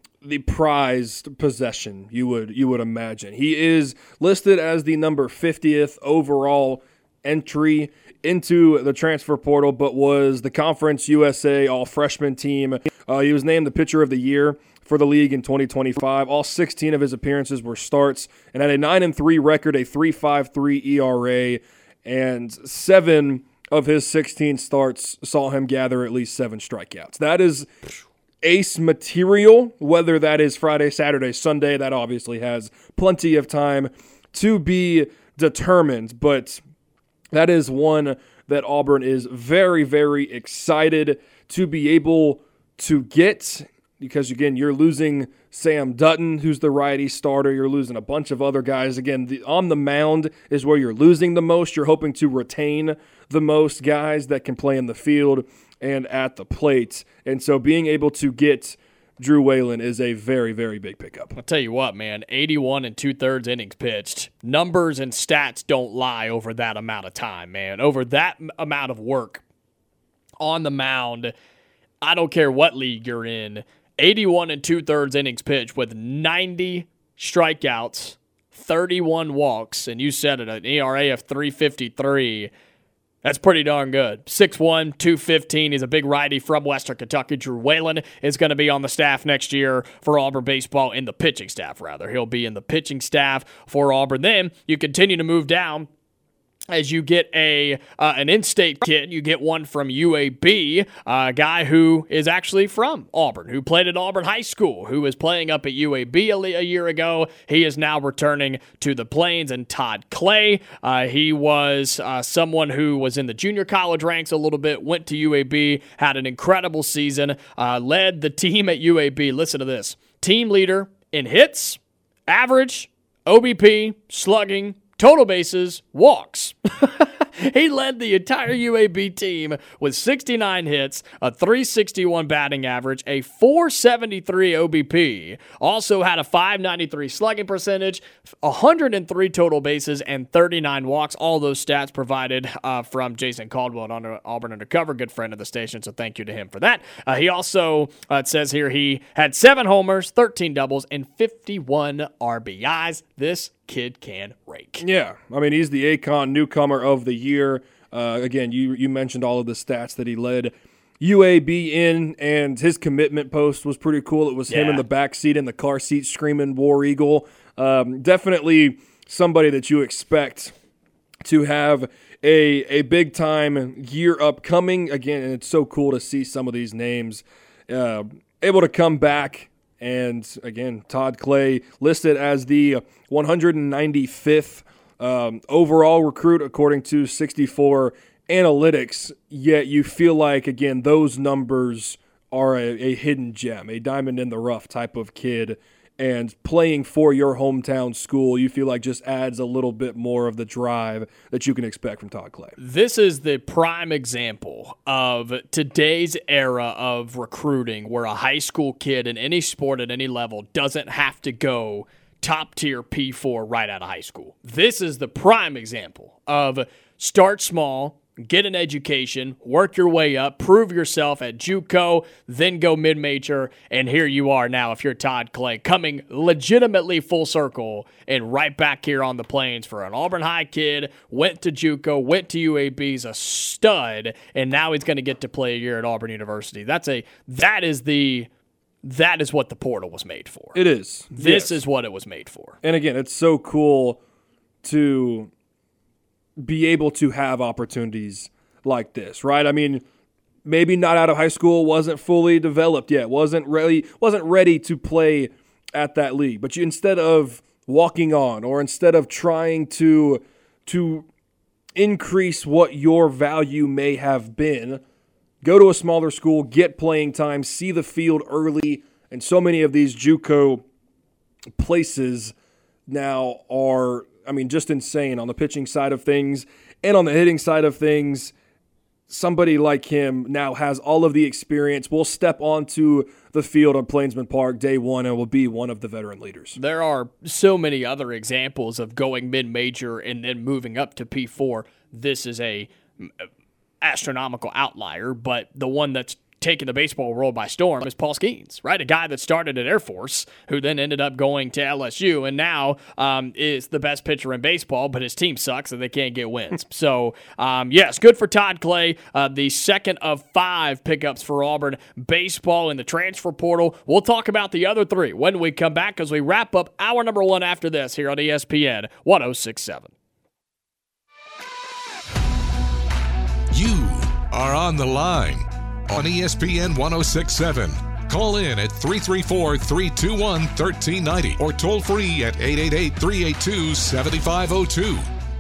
[SPEAKER 3] prized possession, you would imagine. He is listed as the number 50th overall entry into the transfer portal, but was the Conference USA All-Freshman team. He was named the Pitcher of the Year for the league in 2025. All 16 of his appearances were starts and had a 9-3 record, a 3.53 ERA, and 7 of his 16 starts saw him gather at least 7 strikeouts. That is ace material, whether that is Friday, Saturday, Sunday. That obviously has plenty of time to be determined, but that is one that Auburn is very, very excited to be able to get. Because, again, you're losing Sam Dutton, who's the righty starter. You're losing a bunch of other guys. Again, on the mound is where you're losing the most. You're hoping to retain the most guys that can play in the field and at the plate. And so being able to get Drew Whalen is a very, very big pickup.
[SPEAKER 2] I'll tell you what, man, 81 2/3 innings pitched. Numbers and stats don't lie over that amount of time, man. Over that amount of work on the mound, I don't care what league you're in, 81 2/3 innings pitched with 90 strikeouts, 31 walks, and you said it, an ERA of 3.53. That's pretty darn good. 6'1", 215. He's a big righty from Western Kentucky. Drew Whalen is going to be on the staff next year for Auburn baseball, in the pitching staff, rather. He'll be in the pitching staff for Auburn. Then you continue to move down as you get an in-state kid. You get one from UAB, a guy who is actually from Auburn, who played at Auburn High School, who was playing up at UAB a year ago. He is now returning to the Plains, and Todd Clay. He was someone who was in the junior college ranks a little bit, went to UAB, had an incredible season, led the team at UAB. Listen to this. Team leader in hits, average, OBP, slugging, total bases, walks. He led the entire UAB team with 69 hits, a 361 batting average, a 473 OBP. Also had a 593 slugging percentage, 103 total bases, and 39 walks. All those stats provided from Jason Caldwell on Auburn Undercover, good friend of the station, so thank you to him for that. He also, it says here, he had 7 homers, 13 doubles, and 51 RBIs. This kid can rake.
[SPEAKER 3] Yeah, I mean, he's the ACON newcomer of the year. Again, you mentioned all of the stats that he led UAB in, and his commitment post was pretty cool. It was him in the back seat in the car seat screaming War Eagle. Definitely somebody that you expect to have a big-time year upcoming. Again, and it's so cool to see some of these names able to come back. And, again, Todd Clay listed as the 195th overall recruit, according to 64 analytics, yet you feel like, again, those numbers are a hidden gem, a diamond in the rough type of kid. And playing for your hometown school, you feel like just adds a little bit more of the drive that you can expect from Todd Clay.
[SPEAKER 2] This is the prime example of today's era of recruiting where a high school kid in any sport at any level doesn't have to go top tier P4 right out of high school. This is the prime example of start small, get an education, work your way up, prove yourself at JUCO, then go mid-major, and here you are now if you're Todd Clay, coming legitimately full circle and right back here on the Plains for an Auburn High kid, went to JUCO, went to UAB, he's a stud, and now he's going to get to play a year at Auburn University. That is what the portal was made for.
[SPEAKER 3] It is.
[SPEAKER 2] This is what it was made for.
[SPEAKER 3] And again, it's so cool to be able to have opportunities like this, right? I mean, maybe not out of high school, wasn't fully developed yet, wasn't ready to play at that league. But you, instead of walking on, or instead of trying to increase what your value may have been, go to a smaller school, get playing time, see the field early, and so many of these JUCO places now are, I mean, just insane on the pitching side of things and on the hitting side of things. Somebody like him now has all of the experience, will step onto the field on Plainsman Park day one and will be one of the veteran leaders.
[SPEAKER 2] There are so many other examples of going mid-major and then moving up to P4. This is a astronomical outlier, but the one that's taking the baseball world by storm is Paul Skeens, right? A guy that started at Air Force, who then ended up going to LSU, and now is the best pitcher in baseball, but his team sucks and they can't get wins. So, yes, good for Todd Clay, the second of 5 pickups for Auburn baseball in the transfer portal. We'll talk about the other 3 when we come back as we wrap up hour number 1 after this here on ESPN 106.7.
[SPEAKER 1] You are on the line on ESPN 106.7. Call in at 334-321-1390 or toll free at 888-382-7502.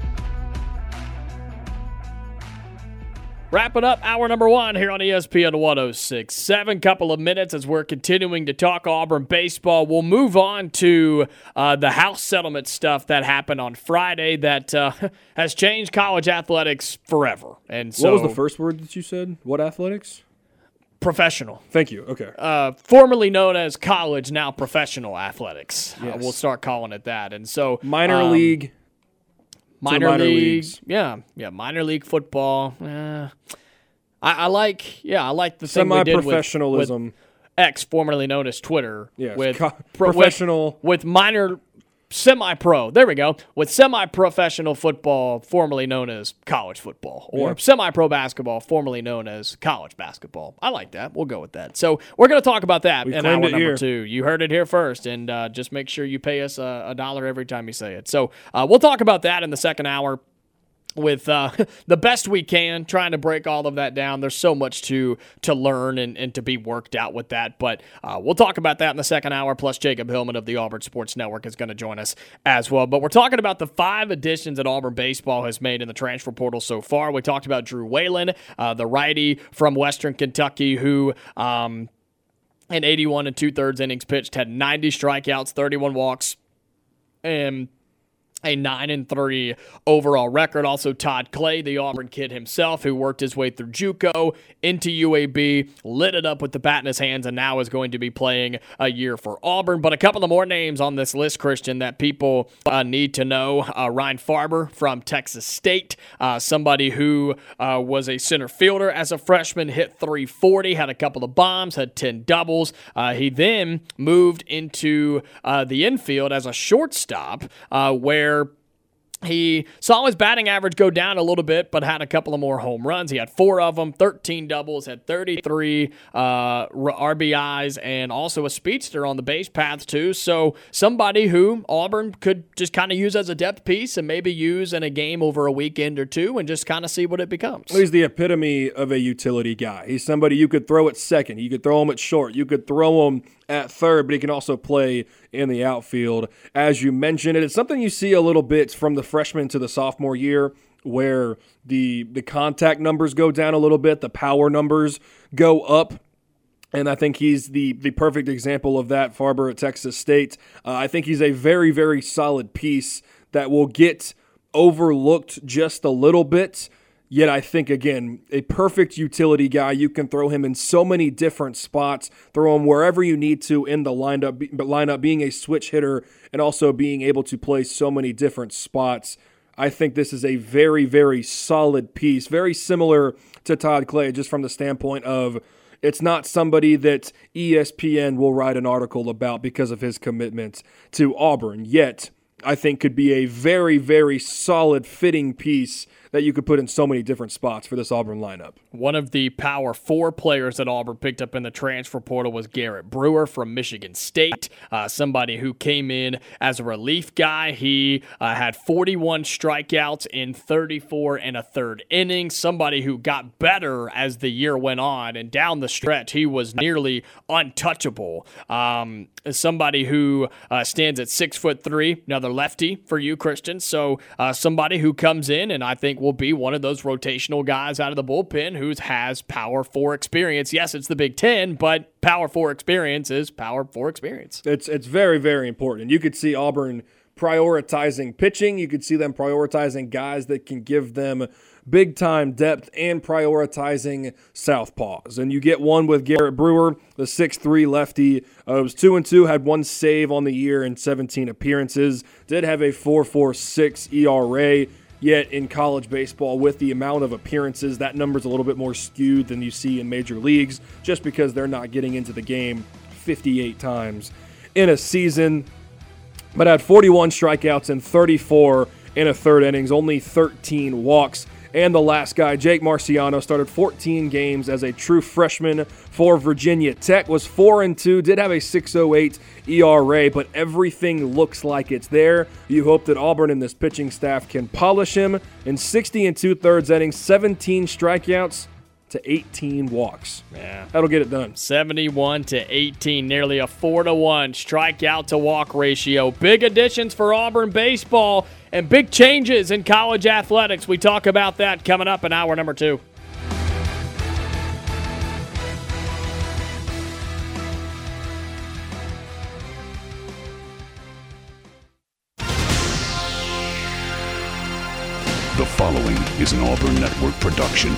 [SPEAKER 2] Wrapping up hour number 1 here on ESPN 106.7. Couple of minutes as we're continuing to talk Auburn baseball. We'll move on to the house settlement stuff that happened on Friday that has changed college athletics forever. And so,
[SPEAKER 3] what was the first word that you said? What athletics?
[SPEAKER 2] Professional.
[SPEAKER 3] Thank you. Okay.
[SPEAKER 2] Formerly known as college, now professional athletics.
[SPEAKER 3] Yes.
[SPEAKER 2] We'll start calling it that. And so
[SPEAKER 3] minor league.
[SPEAKER 2] Minor
[SPEAKER 3] leagues.
[SPEAKER 2] Yeah, minor league football. I like the thing we did
[SPEAKER 3] semi-professionalism.
[SPEAKER 2] with X, formerly known as Twitter.
[SPEAKER 3] Yes,
[SPEAKER 2] with
[SPEAKER 3] professional.
[SPEAKER 2] With minor semi-pro. There we go. With semi-professional football, formerly known as college football, or semi-pro basketball, formerly known as college basketball. I like that. We'll go with that. So we're going to talk about that in hour number 2. You heard it here first, and just make sure you pay us $1 every time you say it. So we'll talk about that in the second hour with the best we can, trying to break all of that down. There's so much to learn and to be worked out with that, but we'll talk about that in the second hour, plus Jacob Hillman of the Auburn Sports Network is going to join us as well. But we're talking about the 5 additions that Auburn baseball has made in the transfer portal so far. We talked about Drew Whalen, the righty from Western Kentucky, who in 81 2/3 innings pitched, had 90 strikeouts, 31 walks, and a 9-3 overall record. Also, Todd Clay, the Auburn kid himself, who worked his way through JUCO into UAB, lit it up with the bat in his hands, and now is going to be playing a year for Auburn. But a couple of more names on this list, Christian, that people need to know. Ryan Farber from Texas State, somebody who was a center fielder as a freshman, hit .340, had a couple of bombs, had 10 doubles. He then moved into the infield as a shortstop, where he saw his batting average go down a little bit, but had a couple of more home runs. He had 4 of them, 13 doubles, had 33 RBIs, and also a speedster on the base paths too. So somebody who Auburn could just kind of use as a depth piece and maybe use in a game over a weekend or 2 and just kind of see what it becomes.
[SPEAKER 3] He's the epitome of a utility guy. He's somebody you could throw at second. You could throw him at short. You could throw him at third, but he can also play in the outfield. As you mentioned, it's something you see a little bit from the freshman to the sophomore year where the contact numbers go down a little bit, the power numbers go up. And I think he's the perfect example of that, Farber at Texas State. I think he's a very, very solid piece that will get overlooked just a little bit. Yet I think, again, a perfect utility guy. You can throw him in so many different spots, throw him wherever you need to in the lineup, being a switch hitter and also being able to play so many different spots. I think this is a very, very solid piece, very similar to Todd Clay, just from the standpoint of it's not somebody that ESPN will write an article about because of his commitment to Auburn, yet I think could be a very, very solid fitting piece that you could put in so many different spots for this Auburn lineup.
[SPEAKER 2] One of the Power 4 players that Auburn picked up in the transfer portal was Garrett Brewer from Michigan State, somebody who came in as a relief guy. He had 41 strikeouts in 34 and a third innings, somebody who got better as the year went on, and down the stretch he was nearly untouchable. Somebody who stands at 6'3", another lefty for you, Christian. So somebody who comes in and I think will be one of those rotational guys out of the bullpen who has Power 4 experience. Yes, it's the Big Ten, but Power 4 experience is Power 4 experience.
[SPEAKER 3] It's very, very important. You could see Auburn prioritizing pitching. You could see them prioritizing guys that can give them big-time depth and prioritizing southpaws. And you get one with Garrett Brewer, the 6'3 lefty. Was 2-2, had one save on the year in 17 appearances. Did have a 4.46 ERA. Yet in college baseball, with the amount of appearances, that number's a little bit more skewed than you see in major leagues, just because they're not getting into the game 58 times in a season. But had 41 strikeouts and 34 in a third innings, only 13 walks. And the last guy, Jake Marciano, started 14 games as a true freshman for Virginia Tech, was 4-2, did have a 6.08 ERA, but everything looks like it's there. You hope that Auburn and this pitching staff can polish him. In 60 2/3 innings, 17 strikeouts to 18 walks.
[SPEAKER 2] Yeah.
[SPEAKER 3] That'll get it done.
[SPEAKER 2] 71-18, nearly a 4-1 strikeout to walk ratio. Big additions for Auburn baseball and big changes in college athletics. We talk about that coming up in hour number 2.
[SPEAKER 5] The following is an Auburn Network production.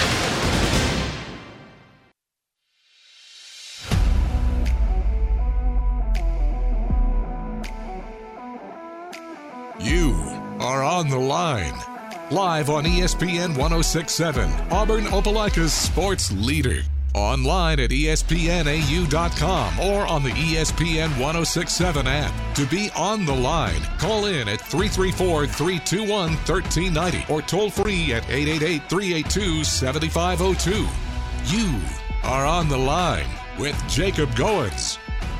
[SPEAKER 1] You are on the line. Live on ESPN 1067, Auburn Opelika's sports leader. Online at ESPNAU.com or on the ESPN 1067 app. To be on the line, call in at 334-321-1390 or toll free at 888-382-7502. You are on the line with Jacob Goins.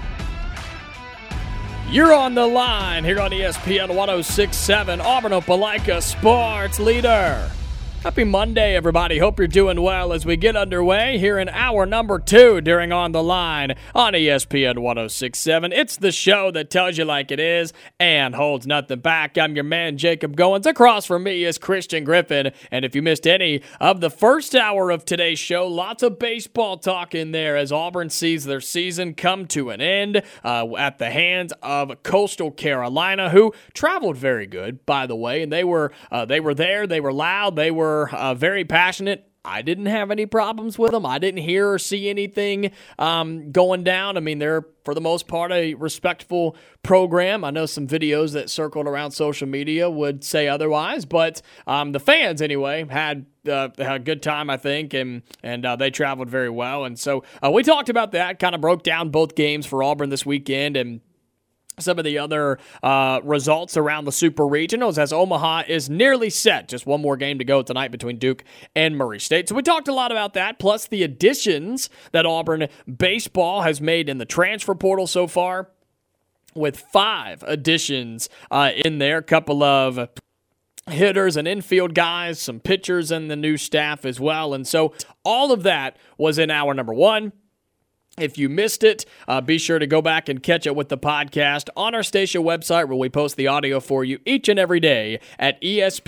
[SPEAKER 2] You're on the line here on ESPN 1067, Auburn Opelika sports leader. Happy Monday, everybody. Hope you're doing well as we get underway here in hour number 2 during On the Line on ESPN 1067. It's the show that tells you like it is and holds nothing back. I'm your man, Jacob Goins. Across from me is Christian Griffin. And if you missed any of the first hour of today's show, lots of baseball talk in there as Auburn sees their season come to an end at the hands of Coastal Carolina, who traveled very good, by the way. And they were there. They were loud. They were very passionate. I didn't have any problems with them. I didn't hear or see anything going down. I mean, they're, for the most part, a respectful program. I know some videos that circled around social media would say otherwise, but the fans, anyway, had a good time, I think, and they traveled very well. And so we talked about that, kind of broke down both games for Auburn this weekend, and some of the other results around the Super Regionals as Omaha is nearly set. Just one more game to go tonight between Duke and Murray State. So we talked a lot about that, plus the additions that Auburn baseball has made in the transfer portal so far, with 5 additions in there, a couple of hitters and infield guys, some pitchers and the new staff as well. And so all of that was in hour number 1. If you missed it, be sure to go back and catch it with the podcast on our station website where we post the audio for you each and every day at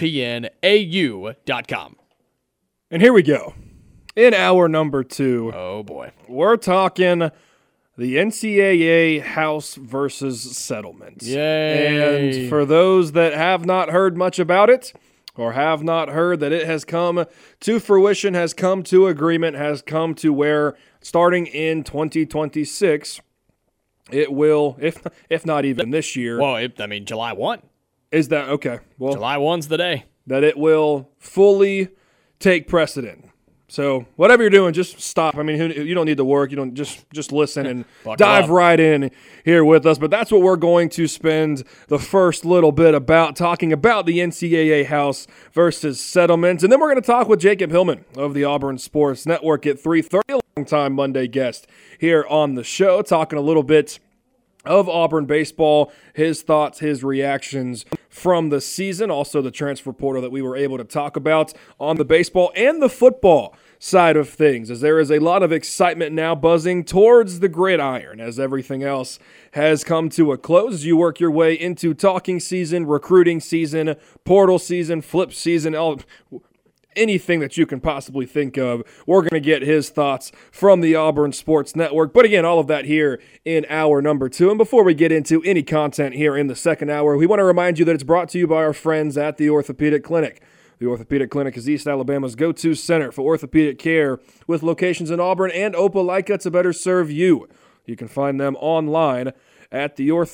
[SPEAKER 2] espnau.com.
[SPEAKER 3] And here we go. In hour number 2.
[SPEAKER 2] Oh, boy.
[SPEAKER 3] We're talking the NCAA House versus settlement.
[SPEAKER 2] Yay.
[SPEAKER 3] And for those that have not heard much about it, or have not heard that it has come to fruition, has come to agreement, has come to where starting in 2026, it will, if not even this year.
[SPEAKER 2] Well, July 1.
[SPEAKER 3] Is that okay? Well,
[SPEAKER 2] July 1's the day.
[SPEAKER 3] That it will fully take precedent. So whatever you're doing, just stop. I mean, you don't need to work. You don't just listen and dive right in here with us. But that's what we're going to spend the first little bit about, talking about the NCAA House versus settlements. And then we're going to talk with Jacob Hillman of the Auburn Sports Network at 3:30, a long-time Monday guest here on the show, talking a little bit of Auburn baseball, his thoughts, his reactions from the season, also the transfer portal that we were able to talk about on the baseball and the football side of things, as there is a lot of excitement now buzzing towards the gridiron as everything else has come to a close. As you work your way into talking season, recruiting season, portal season, flip season, anything that you can possibly think of, we're going to get his thoughts from the Auburn Sports Network. But again, all of that here in hour number 2. And before we get into any content here in the second hour, we want to remind you that it's brought to you by our friends at the Orthopedic Clinic. The Orthopedic Clinic is East Alabama's go-to center for orthopedic care, with locations in Auburn and Opelika to better serve you. You can find them online at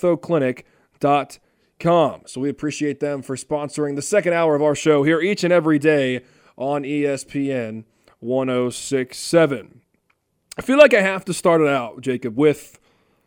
[SPEAKER 3] theorthoclinic.com. So we appreciate them for sponsoring the second hour of our show here each and every day on ESPN 106.7. I feel like I have to start it out, Jacob, with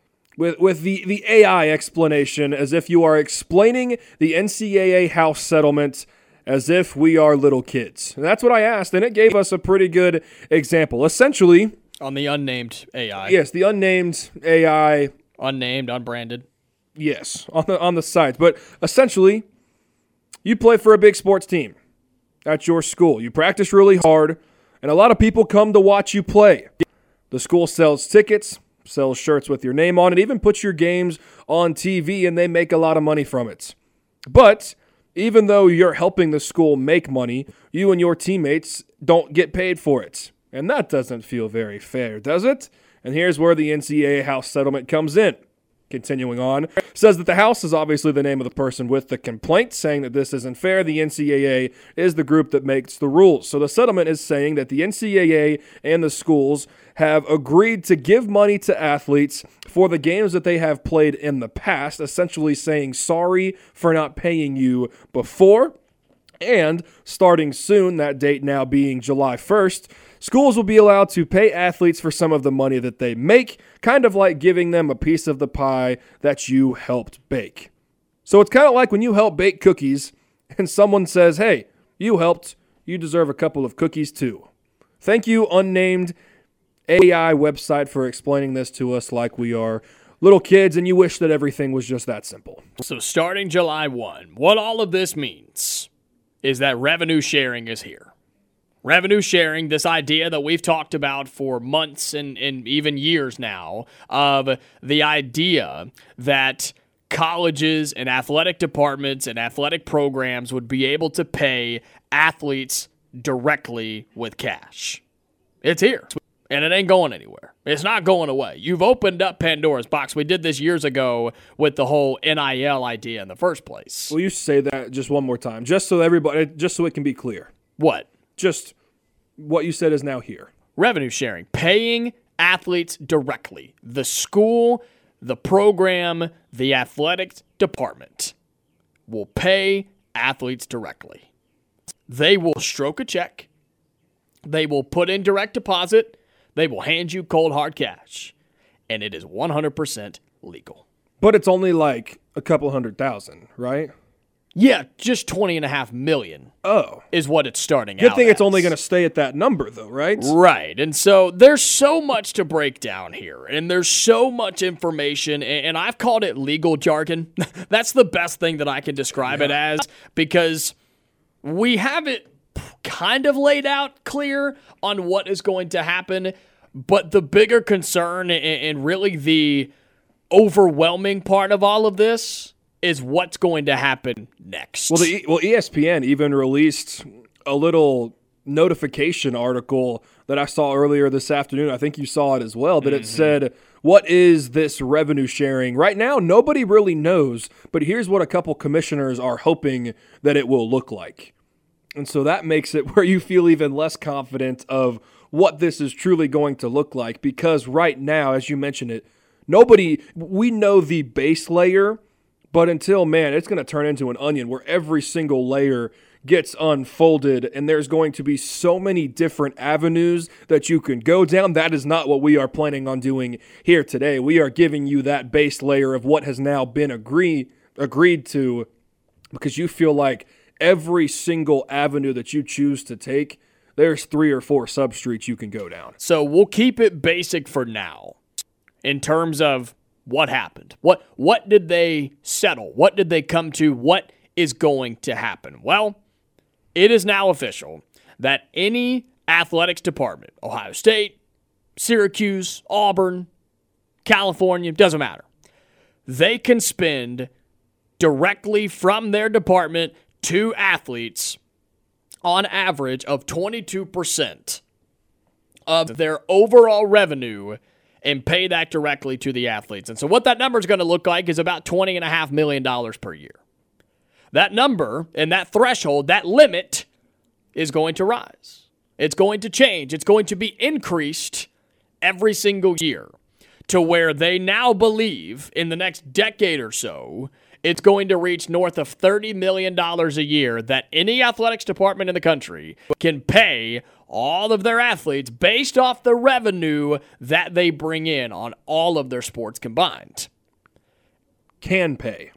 [SPEAKER 3] the AI explanation, as if you are explaining the NCAA House settlement as if we are little kids. And that's what I asked, and it gave us a pretty good example. Essentially,
[SPEAKER 2] on the unnamed AI.
[SPEAKER 3] Yes, the unnamed AI.
[SPEAKER 2] Unnamed, unbranded.
[SPEAKER 3] Yes, on the site. But essentially, you play for a big sports team at your school. You practice really hard, and a lot of people come to watch you play. The school sells tickets, sells shirts with your name on it, even puts your games on TV, and they make a lot of money from it. But even though you're helping the school make money, you and your teammates don't get paid for it. And that doesn't feel very fair, does it? And here's where the NCAA House settlement comes in. Continuing on, says that the House is obviously the name of the person with the complaint, saying that this isn't fair. The NCAA is the group that makes the rules. So the settlement is saying that the NCAA and the schools have agreed to give money to athletes for the games that they have played in the past, essentially saying sorry for not paying you before. And starting soon, that date now being July 1st, schools will be allowed to pay athletes for some of the money that they make, kind of like giving them a piece of the pie that you helped bake. So it's kind of like when you help bake cookies and someone says, hey, you helped, you deserve a couple of cookies too. Thank you, unnamed AI website, for explaining this to us like we are little kids and you wish that everything was just that simple.
[SPEAKER 2] So starting July 1, what all of this means is that revenue sharing is here. Revenue sharing, this idea that we've talked about for months and even years now, of the idea that colleges and athletic departments and athletic programs would be able to pay athletes directly with cash. It's here, and it ain't going anywhere. It's not going away. You've opened up Pandora's box. We did this years ago with the whole NIL idea in the first place.
[SPEAKER 3] Will you say that just one more time, just so it can be clear?
[SPEAKER 2] What?
[SPEAKER 3] Just what you said is now here.
[SPEAKER 2] Revenue sharing, paying athletes directly. The school, the program, the athletic department will pay athletes directly. They will stroke a check. They will put in direct deposit. They will hand you cold hard cash. And it is 100% legal.
[SPEAKER 3] But it's only like a couple 100,000, right?
[SPEAKER 2] Yeah, just $20.5 million.
[SPEAKER 3] Oh.
[SPEAKER 2] Is what it's starting out
[SPEAKER 3] Good thing
[SPEAKER 2] as.
[SPEAKER 3] It's only going to stay at that number, though, right?
[SPEAKER 2] Right. And so there's so much to break down here, and there's so much information, and I've called it legal jargon. That's the best thing that I can describe it as, because we have it kind of laid out clear on what is going to happen, But the bigger concern and really the overwhelming part of all of this is what's going to happen next.
[SPEAKER 3] Well, ESPN even released a little notification article that I saw earlier this afternoon. I think you saw it as well, that it said, what is this revenue sharing? Right now, nobody really knows, but here's what a couple commissioners are hoping that it will look like. And so that makes it where you feel even less confident of what this is truly going to look like, because right now, as you mentioned it, we know the base layer, but until, it's going to turn into an onion where every single layer gets unfolded, and there's going to be so many different avenues that you can go down. That is not what we are planning on doing here today. We are giving you that base layer of what has now been agreed to, because you feel like every single avenue that you choose to take, there's 3 or 4 substreets you can go down.
[SPEAKER 2] So we'll keep it basic for now in terms of what happened. What did they settle? What did they come to? What is going to happen? Well, it is now official that any athletics department, Ohio State, Syracuse, Auburn, California, doesn't matter, they can spend directly from their department to athletes on average of 22% of their overall revenue and pay that directly to the athletes. And so what that number is going to look like is about $20.5 million per year. That number and that threshold, that limit, is going to rise. It's going to change. It's going to be increased every single year to where they now believe in the next decade or so it's going to reach north of $30 million a year that any athletics department in the country can pay all of their athletes based off the revenue that they bring in on all of their sports combined.
[SPEAKER 3] Can pay.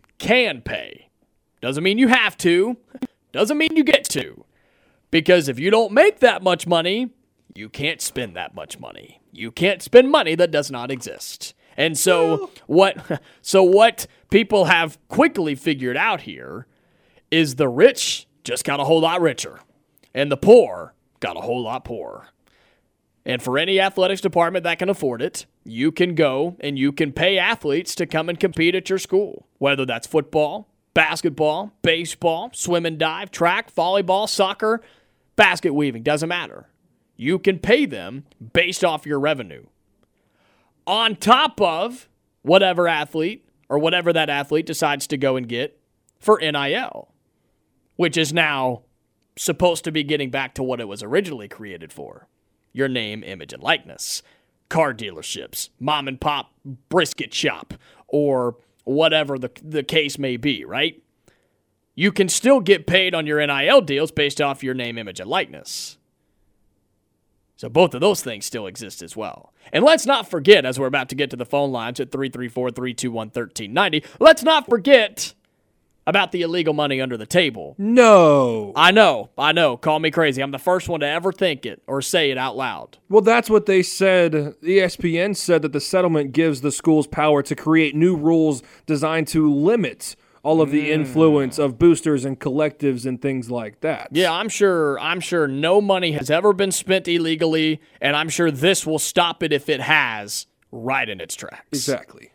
[SPEAKER 2] Doesn't mean you have to. Doesn't mean you get to. Because if you don't make that much money, you can't spend that much money. You can't spend money that does not exist. And so what people have quickly figured out here is the rich just got a whole lot richer, and the poor got a whole lot poorer. And for any athletics department that can afford it, you can go and you can pay athletes to come and compete at your school, whether that's football, basketball, baseball, swim and dive, track, volleyball, soccer, basket weaving, doesn't matter. You can pay them based off your revenue. On top of whatever athlete or whatever that athlete decides to go and get for NIL, which is now supposed to be getting back to what it was originally created for. Your name, image, and likeness. Car dealerships, mom and pop brisket shop, or whatever the case may be, right? You can still get paid on your NIL deals based off your name, image, and likeness. So both of those things still exist as well. And let's not forget, as we're about to get to the phone lines at 334-321-1390, let's not forget about the illegal money under the table.
[SPEAKER 3] No.
[SPEAKER 2] I know. Call me crazy. I'm the first one to ever think it or say it out loud.
[SPEAKER 3] Well, that's what they said. ESPN said that the settlement gives the schools power to create new rules designed to limit all of the influence of boosters and collectives and things like that.
[SPEAKER 2] Yeah, I'm sure no money has ever been spent illegally, and I'm sure this will stop it if it has, right in its tracks.
[SPEAKER 3] Exactly.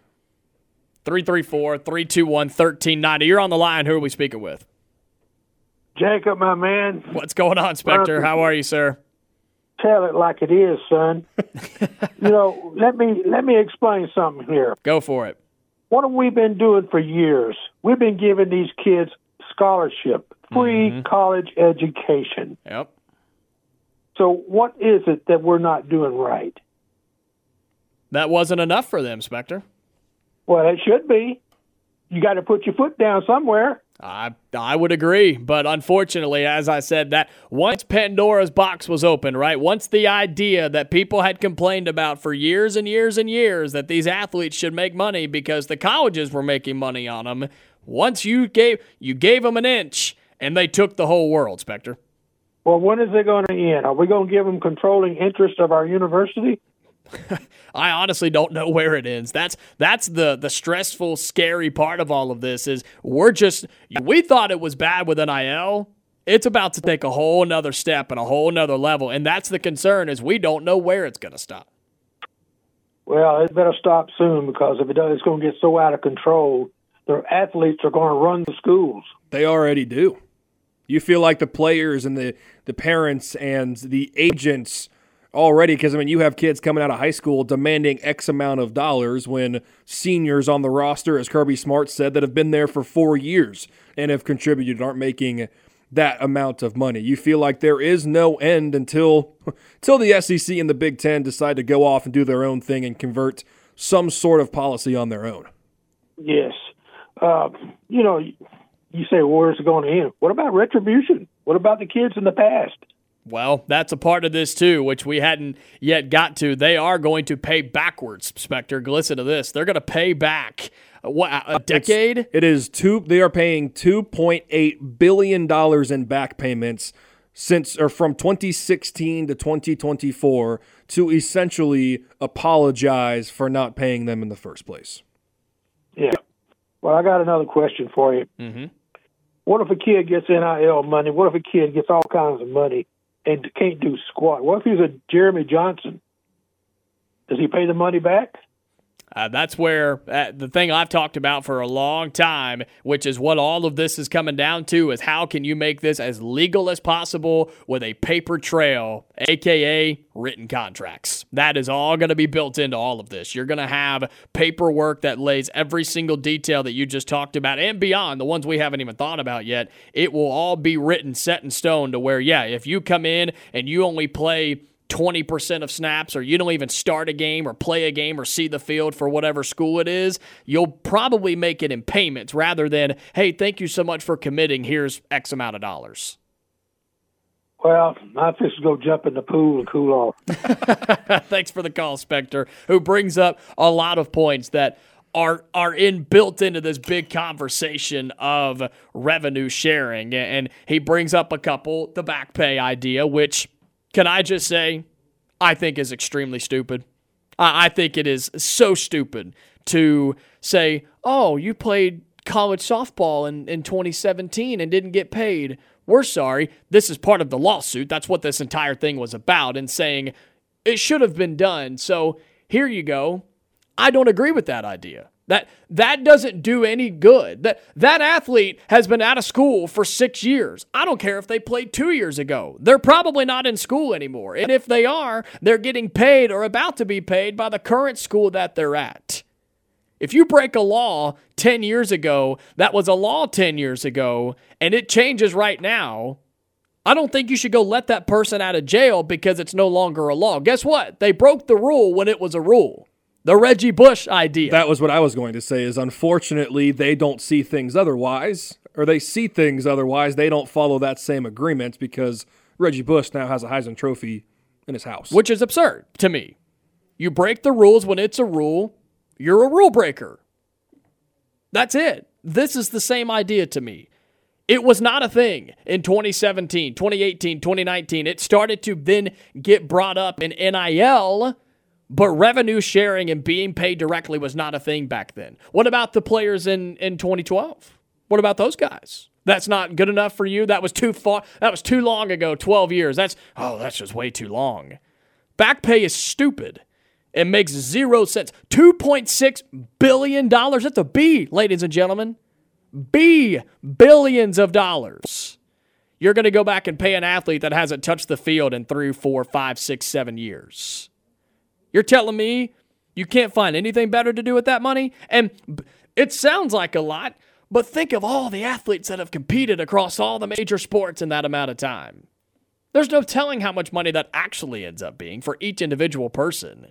[SPEAKER 2] 334-321-1390. You're on the line. Who are we speaking with?
[SPEAKER 6] Jacob, my man.
[SPEAKER 2] What's going on, Spectre? How are you, sir?
[SPEAKER 6] Tell it like it is, son. Let me explain something here.
[SPEAKER 2] Go for it.
[SPEAKER 6] What have we been doing for years? We've been giving these kids scholarship, free college education.
[SPEAKER 2] Yep.
[SPEAKER 6] So what is it that we're not doing right?
[SPEAKER 2] That wasn't enough for them, Spectre.
[SPEAKER 6] Well, it should be. You got to put your foot down somewhere.
[SPEAKER 2] I would agree, but unfortunately, as I said, that once Pandora's box was open, right? Once the idea that people had complained about for years and years and years that these athletes should make money because the colleges were making money on them, once you gave them an inch and they took the whole world, Spectre.
[SPEAKER 6] Well, when is it going to end? Are we going to give them controlling interest of our university?
[SPEAKER 2] I honestly don't know where it ends. That's the stressful, scary part of all of this is we thought it was bad with NIL. It's about to take a whole nother step and a whole nother level, and that's the concern is we don't know where it's going to stop.
[SPEAKER 6] Well, it better stop soon, because if it does, it's going to get so out of control. Their athletes are going to run the schools.
[SPEAKER 3] They already do. You feel like the players and the parents and the agents already, because, I mean, you have kids coming out of high school demanding X amount of dollars when seniors on the roster, as Kirby Smart said, that have been there for 4 years and have contributed aren't making that amount of money. You feel like there is no end until the SEC and the Big Ten decide to go off and do their own thing and convert some sort of policy on their own.
[SPEAKER 6] Yes. You say, well, where's it going to end? What about retribution? What about the kids in the past?
[SPEAKER 2] Well, that's a part of this too, which we hadn't yet got to. They are going to pay backwards, Spectre. Listen to this. They're going to pay back, a decade?
[SPEAKER 3] They are paying $2.8 billion in back payments from 2016 to 2024 to essentially apologize for not paying them in the first place.
[SPEAKER 6] Yeah. Well, I got another question for you.
[SPEAKER 2] Mm-hmm.
[SPEAKER 6] What if a kid gets NIL money? What if a kid gets all kinds of money and can't do squat? What if he's a Jeremy Johnson? Does he pay the money back?
[SPEAKER 2] That's where the thing I've talked about for a long time, which is what all of this is coming down to, is how can you make this as legal as possible with a paper trail, a.k.a. written contracts. That is all going to be built into all of this. You're going to have paperwork that lays every single detail that you just talked about and beyond, the ones we haven't even thought about yet. It will all be written, set in stone to where, yeah, if you come in and you only play 20% of snaps, or you don't even start a game or play a game or see the field for whatever school it is, you'll probably make it in payments rather than, hey, thank you so much for committing, here's X amount of dollars.
[SPEAKER 6] Well, I just go jump in the pool and cool off.
[SPEAKER 2] Thanks for the call, Spectre, who brings up a lot of points that are built into this big conversation of revenue sharing. And he brings up a couple, the back pay idea, which, can I just say, I think is extremely stupid. I think it is so stupid to say, oh, you played college softball in 2017 and didn't get paid. We're sorry. This is part of the lawsuit. That's what this entire thing was about, and saying it should have been done. So here you go. I don't agree with that idea. That doesn't do any good. That athlete has been out of school for 6 years. I don't care if they played 2 years ago. They're probably not in school anymore. And if they are, they're getting paid or about to be paid by the current school that they're at. If you break a law 10 years ago, that was a law 10 years ago, and it changes right now, I don't think you should go let that person out of jail because it's no longer a law. Guess what? They broke the rule when it was a rule. The Reggie Bush idea.
[SPEAKER 3] That was what I was going to say, is unfortunately they don't see things otherwise, or they see things otherwise. They don't follow that same agreement because Reggie Bush now has a Heisman Trophy in his house.
[SPEAKER 2] Which is absurd to me. You break the rules when it's a rule, you're a rule breaker. That's it. This is the same idea to me. It was not a thing in 2017, 2018, 2019. It started to then get brought up in NIL, but revenue sharing and being paid directly was not a thing back then. What about the players in 2012? What about those guys? That's not good enough for you? That was too far. That was too long ago, 12 years. That's just way too long. Back pay is stupid. It makes 0 sense. $2.6 billion. That's a B, ladies and gentlemen. B, billions of dollars. You're going to go back and pay an athlete that hasn't touched the field in 3, 4, 5, 6, 7 years. You're telling me you can't find anything better to do with that money? And it sounds like a lot, but think of all the athletes that have competed across all the major sports in that amount of time. There's no telling how much money that actually ends up being for each individual person.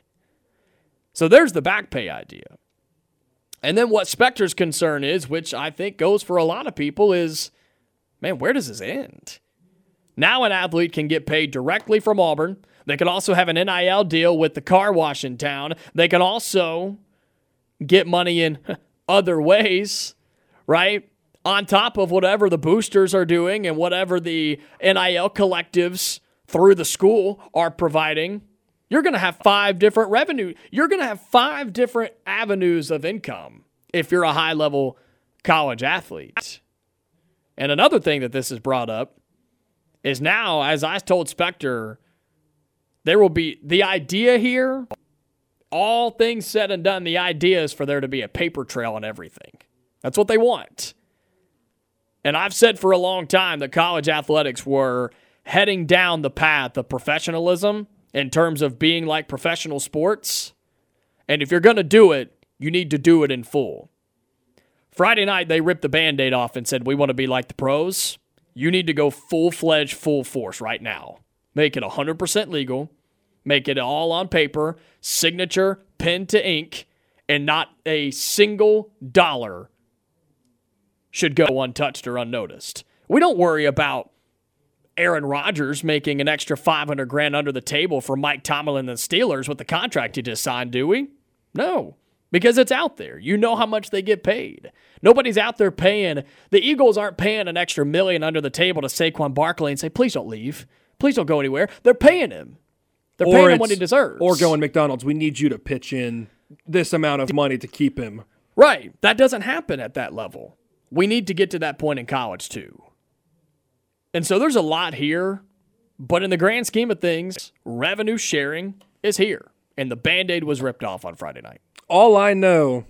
[SPEAKER 2] So there's the back pay idea. And then what Spectre's concern is, which I think goes for a lot of people, is, man, where does this end? Now an athlete can get paid directly from Auburn. They can also have an NIL deal with the car wash in town. They can also get money in other ways, right? On top of whatever the boosters are doing and whatever the NIL collectives through the school are providing. You're going to have 5 different revenue. You're going to have 5 different avenues of income if you're a high-level college athlete. And another thing that this has brought up is now, as I told Spectre, there will be the idea here. all things said and done, the idea is for there to be a paper trail on everything. That's what they want. And I've said for a long time that college athletics were heading down the path of professionalism in terms of being like professional sports. And if you're going to do it, you need to do it in full. Friday night, they ripped the Band-Aid off and said, we want to be like the pros. You need to go full-fledged, full force right now. Make it 100% legal. Make it all on paper, signature, pen to ink, and not a single dollar should go untouched or unnoticed. We don't worry about Aaron Rodgers making an extra $500,000 under the table for Mike Tomlin and the Steelers with the contract he just signed, do we? No, because it's out there. You know how much they get paid. Nobody's out there paying. The Eagles aren't paying an extra $1 million under the table to Saquon Barkley and say, please don't leave. Please don't go anywhere. They're paying him. They're paying him what he deserves.
[SPEAKER 3] Or going McDonald's, we need you to pitch in this amount of money to keep him.
[SPEAKER 2] Right. That doesn't happen at that level. We need to get to that point in college too. And so there's a lot here, but in the grand scheme of things, revenue sharing is here. And the Band-Aid was ripped off on Friday night.
[SPEAKER 3] All I know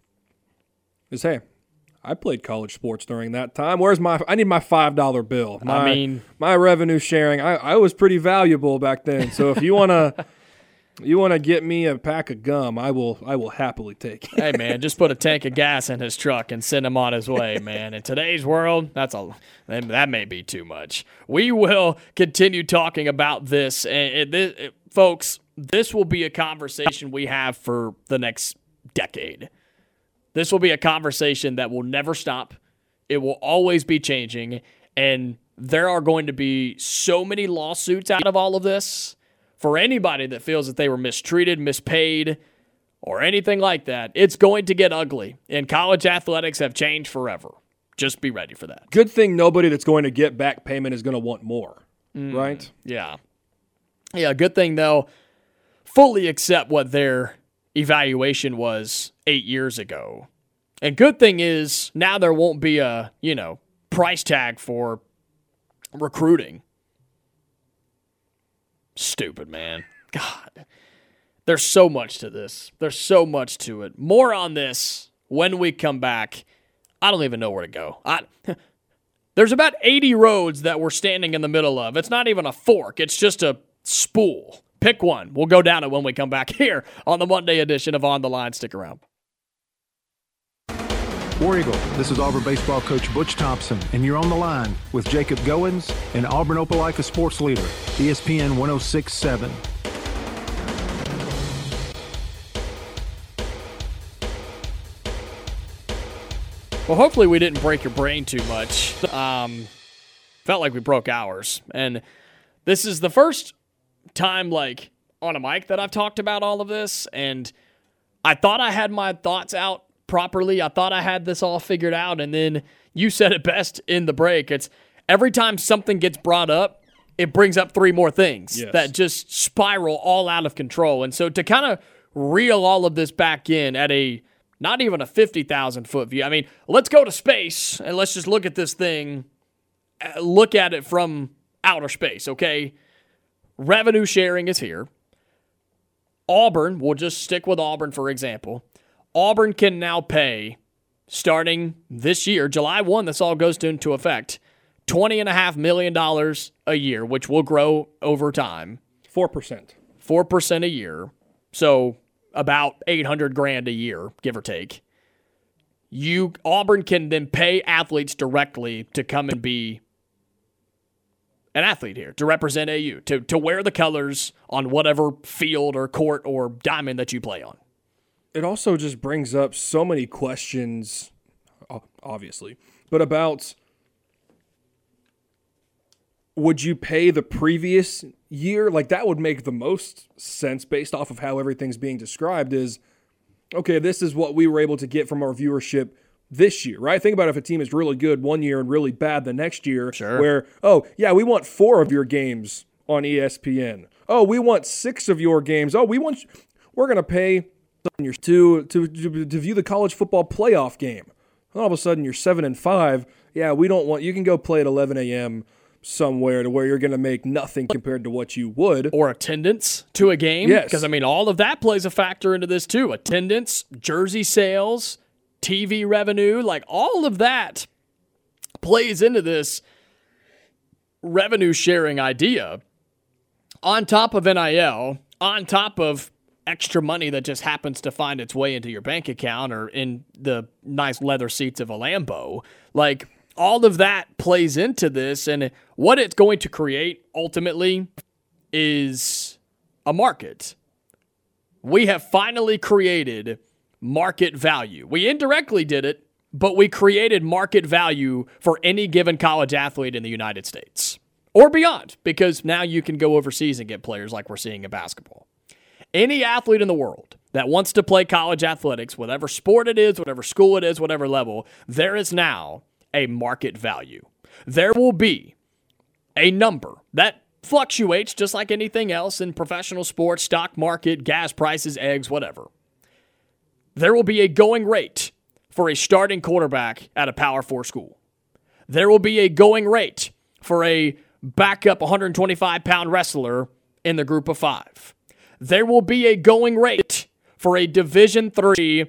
[SPEAKER 3] is, hey, I played college sports during that time. I need my $5 bill. My revenue sharing, I was pretty valuable back then. So if you want to get me a pack of gum, I will happily take it.
[SPEAKER 2] Hey, man, just put a tank of gas in his truck and send him on his way, man. In today's world, that may be too much. We will continue talking about this. Folks, this will be a conversation we have for the next decade. This will be a conversation that will never stop. It will always be changing. And there are going to be so many lawsuits out of all of this. For anybody that feels that they were mistreated, mispaid, or anything like that, it's going to get ugly. And college athletics have changed forever. Just be ready for that.
[SPEAKER 3] Good thing nobody that's going to get back payment is going to want more, right?
[SPEAKER 2] Yeah. Yeah, good thing, though, fully accept what their evaluation was 8 years ago. And good thing is now there won't be a, price tag for recruiting. Stupid, man. God. There's so much to this. There's so much to it. More on this when we come back. I don't even know where to go. There's about 80 roads that we're standing in the middle of. It's not even a fork. It's just a spool. Pick one. We'll go down it when we come back here on the Monday edition of On the Line. Stick around.
[SPEAKER 7] War Eagle, this is Auburn baseball coach Butch Thompson, and you're on the line with Jacob Goins and Auburn Opelika sports leader, ESPN 106.7.
[SPEAKER 2] Well, hopefully we didn't break your brain too much. Felt like we broke ours. And this is the first time, on a mic that I've talked about all of this, and I thought I had my thoughts out properly. I thought I had this all figured out, and then you said it best in the break. It's every time something gets brought up, it brings up three more things that just spiral all out of control. And so to kind of reel all of this back in at not even a 50,000-foot view. Let's go to space, and let's just look at this thing, look at it from outer space, okay? Revenue sharing is here. Auburn, we'll just stick with Auburn for example. Auburn can now pay, starting this year, July 1, this all goes into effect, $20.5 million a year, which will grow over time.
[SPEAKER 3] 4%.
[SPEAKER 2] 4% a year. So about $800,000 a year, give or take. Auburn can then pay athletes directly to come and be an athlete here, to represent AU, to wear the colors on whatever field or court or diamond that you play on.
[SPEAKER 3] It also just brings up so many questions, obviously, but about would you pay the previous year? That would make the most sense based off of how everything's being described is, okay, this is what we were able to get from our viewership this year, right? Think about if a team is really good one year and really bad the next year, where, we want 4 of your games on ESPN. Oh, we want 6 of your games. Oh, we're going to pay to view the college football playoff game. All of a sudden, you're 7-5. Yeah, we don't want. You can go play at 11 a.m. somewhere to where you're going to make nothing compared to what you would.
[SPEAKER 2] Or attendance to a game.
[SPEAKER 3] Yes.
[SPEAKER 2] Because, I mean, all of that plays a factor into this too. Attendance, jersey sales, TV revenue, like all of that plays into this revenue sharing idea. On top of NIL, on top of extra money that just happens to find its way into your bank account or in the nice leather seats of a Lambo, like all of that plays into this, and what it's going to create ultimately is a market. We have finally created market value. We indirectly did it, but we created market value for any given college athlete in the United States or beyond, because now you can go overseas and get players like we're seeing in basketball. Any athlete in the world that wants to play college athletics, whatever sport it is, whatever school it is, whatever level, there is now a market value. There will be a number that fluctuates just like anything else in professional sports, stock market, gas prices, eggs, whatever. There will be a going rate for a starting quarterback at a Power 4 school. There will be a going rate for a backup 125-pound wrestler in the group of 5. There will be a going rate for a Division III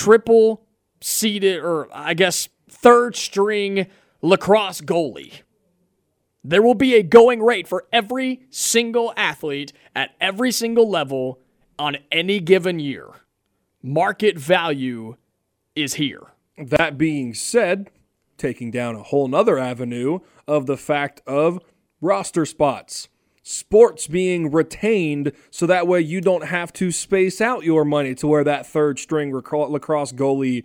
[SPEAKER 2] triple-seeded, or I guess third-string lacrosse goalie. There will be a going rate for every single athlete at every single level on any given year. Market value is here.
[SPEAKER 3] That being said, taking down a whole nother avenue of the fact of roster spots. Sports being retained so that way you don't have to space out your money to where that third-string lacrosse goalie,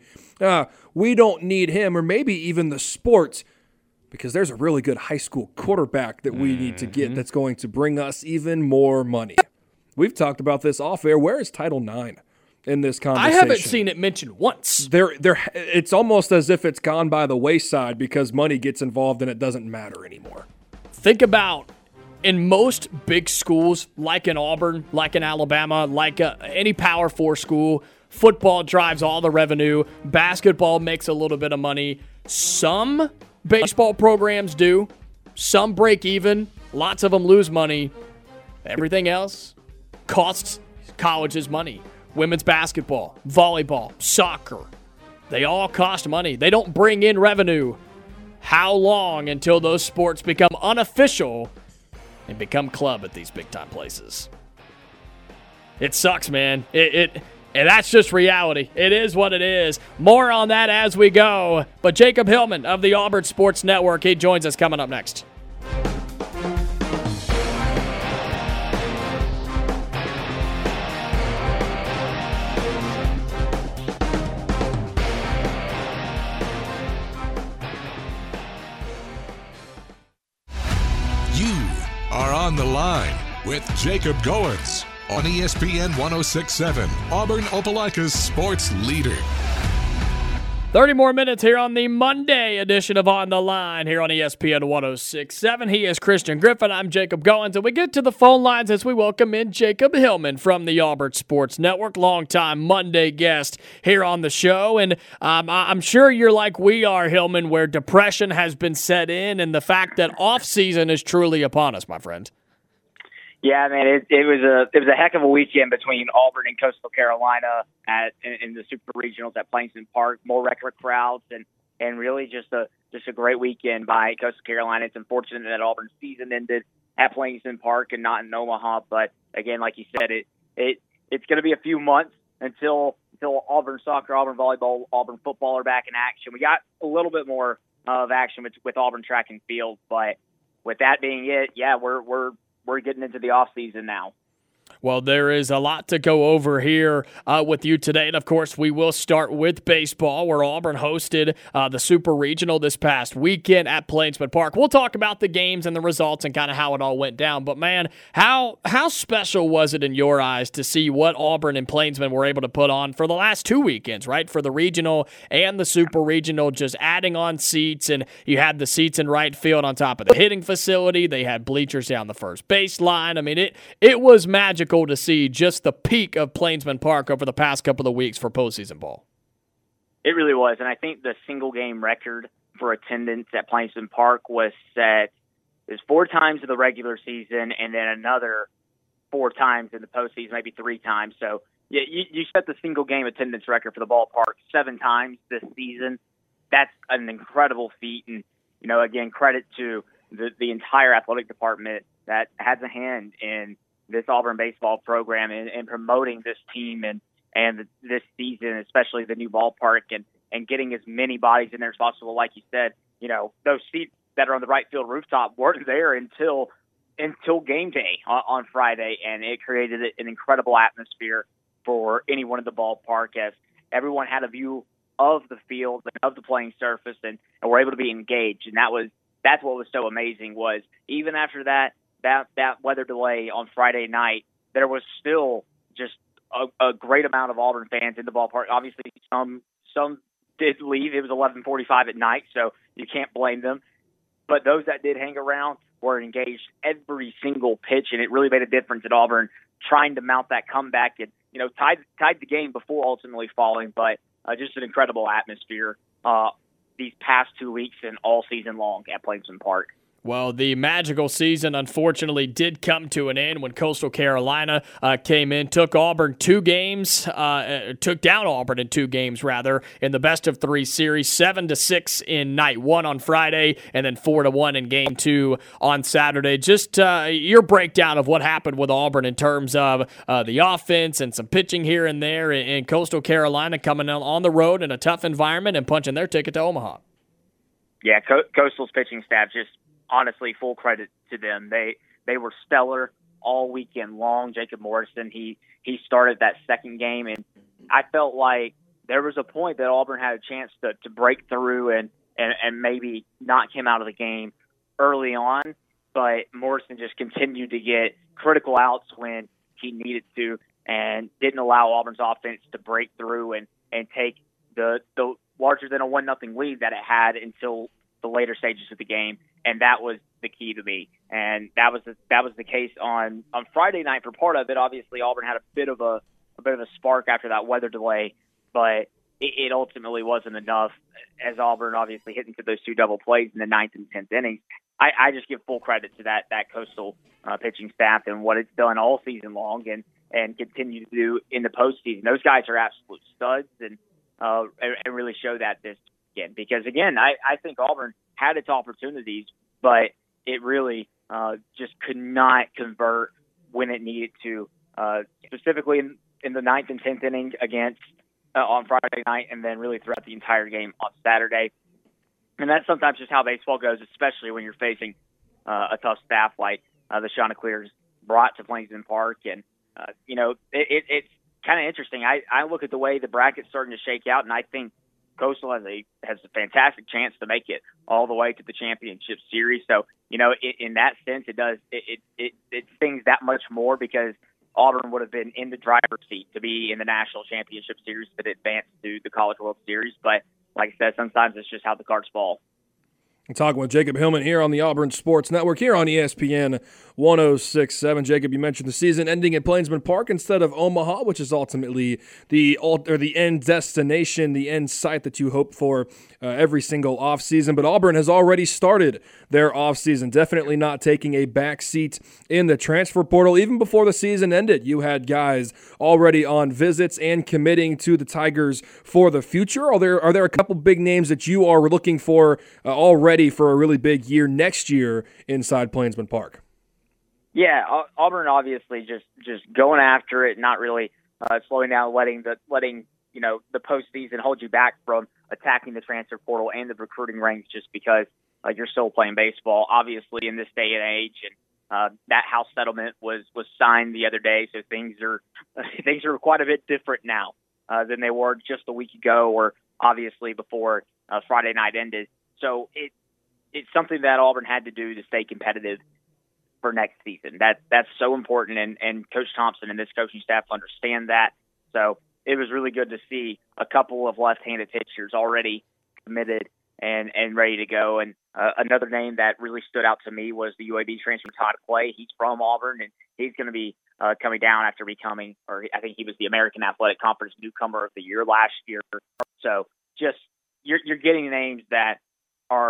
[SPEAKER 3] we don't need him, or maybe even the sports, because there's a really good high school quarterback that we need to get that's going to bring us even more money. We've talked about this off air. Where is Title IX in this conversation?
[SPEAKER 2] I haven't seen it mentioned once.
[SPEAKER 3] It's almost as if it's gone by the wayside because money gets involved and it doesn't matter anymore.
[SPEAKER 2] Think about in most big schools, like in Auburn, like in Alabama, like any Power 4 school, football drives all the revenue. Basketball makes a little bit of money. Some baseball programs do. Some break even. Lots of them lose money. Everything else costs colleges money. Women's basketball, volleyball, soccer, they all cost money. They don't bring in revenue. How long until those sports become unofficial and become club at these big-time places? It sucks, man. And that's just reality. It is what it is. More on that as we go. But Jacob Hillman of the Auburn Sports Network, he joins us coming up next.
[SPEAKER 1] On the Line with Jacob Goins on ESPN 106.7, Auburn Opelika's sports leader.
[SPEAKER 2] 30 more minutes here on the Monday edition of On the Line here on ESPN 106.7. He is Christian Griffin. I'm Jacob Goins. And we get to the phone lines as we welcome in Jacob Hillman from the Auburn Sports Network, longtime Monday guest here on the show. And I'm sure you're like we are, Hillman, where depression has been set in and the fact that off-season is truly upon us, my friend.
[SPEAKER 8] Yeah, man, it was a heck of a weekend between Auburn and Coastal Carolina in the Super Regionals at Plainsman Park. More record crowds and really just a great weekend by Coastal Carolina. It's unfortunate that Auburn's season ended at Plainsman Park and not in Omaha, but again, like you said, it's going to be a few months until Auburn soccer, Auburn volleyball, Auburn football are back in action. We got a little bit more of action with Auburn track and field, but with that being it, yeah, we're getting into the off season now.
[SPEAKER 2] Well, there is a lot to go over here with you today. And, of course, we will start with baseball, where Auburn hosted the Super Regional this past weekend at Plainsman Park. We'll talk about the games and the results and kind of how it all went down. But, man, how special was it in your eyes to see what Auburn and Plainsman were able to put on for the last 2 weekends, right? For the Regional and the Super Regional, just adding on seats. And you had the seats in right field on top of the hitting facility. They had bleachers down the first baseline. I mean, it was magical to see just the peak of Plainsman Park over the past couple of weeks for postseason ball.
[SPEAKER 8] It really was, and I think the single game record for attendance at Plainsman Park was set There's 4 times in the regular season and then another 4 times in the postseason, maybe 3 times. So you set the single game attendance record for the ballpark 7 times this season. That's an incredible feat. And, again, credit to the entire athletic department that has a hand in this Auburn baseball program and promoting this team and this season, especially the new ballpark and getting as many bodies in there as possible. Like you said, those seats that are on the right field rooftop weren't there until game day on Friday, and it created an incredible atmosphere for anyone in the ballpark as everyone had a view of the field and of the playing surface and were able to be engaged. And that's what was so amazing was even after that weather delay on Friday night, there was still just a great amount of Auburn fans in the ballpark. Obviously, some did leave. It was 11:45 at night, so you can't blame them. But those that did hang around were engaged every single pitch, and it really made a difference at Auburn trying to mount that comeback and, tied the game before ultimately falling. But just an incredible atmosphere these past 2 weeks and all season long at Plainsman Park.
[SPEAKER 2] Well, the magical season, unfortunately, did come to an end when Coastal Carolina came in, took down Auburn in 2 games, in the best-of-3 series, 7-6 in night 1 on Friday, and then 4-1 in game 2 on Saturday. Just your breakdown of what happened with Auburn in terms of the offense and some pitching here and there, and Coastal Carolina coming on the road in a tough environment and punching their ticket to Omaha.
[SPEAKER 8] Yeah, Coastal's pitching staff just honestly, full credit to them. They were stellar all weekend long. Jacob Morrison, he started that second game, and I felt like there was a point that Auburn had a chance to break through and maybe knock him out of the game early on, but Morrison just continued to get critical outs when he needed to and didn't allow Auburn's offense to break through and take the larger than a 1-0 lead that it had until the later stages of the game. And that was the key to me. And that was the case on Friday night for part of it. Obviously, Auburn had a bit of a spark after that weather delay, but it ultimately wasn't enough as Auburn obviously hit into those 2 double plays in the 9th and 10th innings. I just give full credit to that Coastal pitching staff and what it's done all season long and continue to do in the postseason. Those guys are absolute studs and really show that this weekend. Because, again, I think Auburn had its opportunities, but it really just could not convert when it needed to, specifically in the 9th and 10th inning against on Friday night, and then really throughout the entire game on Saturday. And that's sometimes just how baseball goes, especially when you're facing a tough staff like the Chanticleers brought to Plainsman Park. And, it's kind of interesting. I look at the way the bracket's starting to shake out, and I think Coastal has a fantastic chance to make it all the way to the championship series. So, in that sense, it stings that much more because Auburn would have been in the driver's seat to be in the national championship series that advanced to the College World Series. But like I said, sometimes it's just how the cards fall.
[SPEAKER 3] I'm talking with Jacob Hillman here on the Auburn Sports Network here on ESPN 106.7. Jacob, you mentioned the season ending at Plainsman Park instead of Omaha, which is ultimately the end destination, the end site that you hope for every single offseason. But Auburn has already started their offseason, definitely not taking a back seat in the transfer portal. Even before the season ended, you had guys already on visits and committing to the Tigers for the future. Are there a couple big names that you are looking for already for a really big year next year inside Plainsman Park?
[SPEAKER 8] Yeah, Auburn obviously just going after it, not really slowing down, letting the postseason hold you back from attacking the transfer portal and the recruiting ranks just because you're still playing baseball. Obviously, in this day and age, and that house settlement was signed the other day, so things are quite a bit different now than they were just a week ago, or obviously before Friday night ended. So it's something that Auburn had to do to stay competitive for next season. That's so important, and Coach Thompson and this coaching staff understand that. So it was really good to see a couple of left-handed pitchers already committed and ready to go. And another name that really stood out to me was the UAB transfer Todd Clay. He's from Auburn, and he's going to be coming down after becoming, or I think he was the American Athletic Conference Newcomer of the Year last year. So just you're getting names that are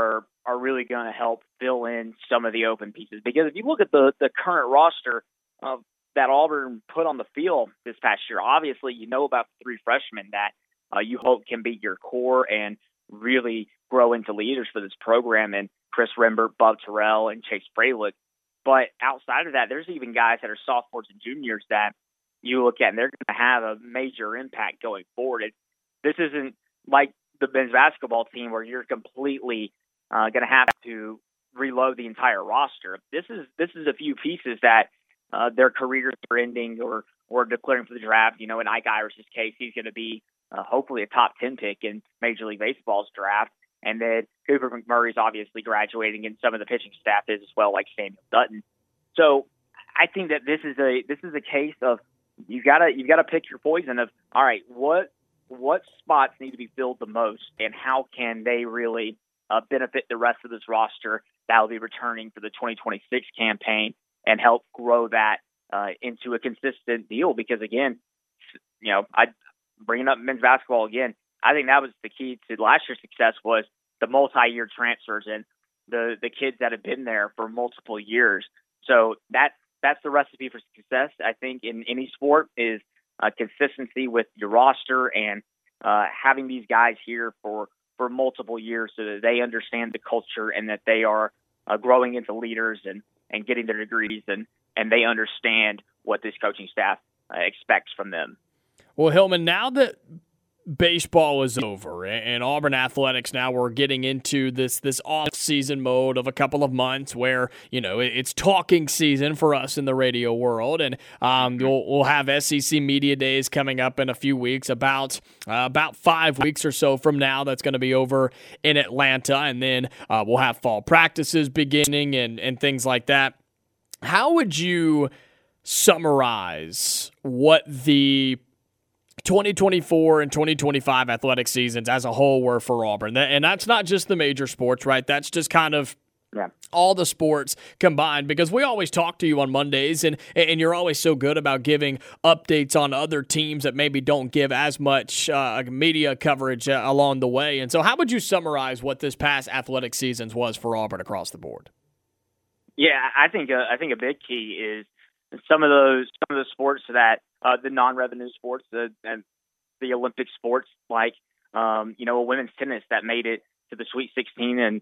[SPEAKER 8] are really going to help fill in some of the open pieces. Because if you look at the current roster that Auburn put on the field this past year, obviously you know about the 3 freshmen that you hope can be your core and really grow into leaders for this program, and Chris Rembert, Bub Terrell, and Chase Fralick. But outside of that, there's even guys that are sophomores and juniors that you look at, and they're going to have a major impact going forward. This isn't like the men's basketball team where you're completely going to have to reload the entire roster. This is a few pieces that their careers are ending or declaring for the draft. You know, in Ike Irish' case, he's going to be hopefully a top 10 pick in Major League Baseball's draft. And then Cooper McMurray's obviously graduating, and some of the pitching staff is as well, like Samuel Dutton. So I think that this is a case of you've got to pick your poison of, all right, what spots need to be filled the most, and how can they really benefit the rest of this roster that will be returning for the 2026 campaign and help grow that into a consistent deal. Because again, you know, bringing up men's basketball again, I think that was the key to last year's success was the multi-year transfers and the kids that have been there for multiple years. So that's the recipe for success, I think, in any sport is consistency with your roster and having these guys here for multiple years so that they understand the culture and that they are growing into leaders and getting their degrees and they understand what this coaching staff expects from them.
[SPEAKER 2] Well, Hillman, now that baseball is over and Auburn athletics now we're getting into this off-season mode of a couple of months where, you know, it's talking season for us in the radio world, and we'll have SEC Media Days coming up in a few weeks, about 5 weeks or so from now. That's going to be over in Atlanta, and then we'll have fall practices beginning and things like that. How would you summarize what the 2024 and 2025 athletic seasons as a whole were for Auburn? And that's not just the major sports, right? That's just kind of all the sports combined, because we always talk to you on Mondays and you're always so good about giving updates on other teams that maybe don't give as much media coverage along the way. And so how would you summarize what this past athletic seasons was for Auburn across the board?
[SPEAKER 8] Yeah, I think a big key is some of the sports that the non-revenue sports and the Olympic sports, like a women's tennis that made it to the Sweet 16 and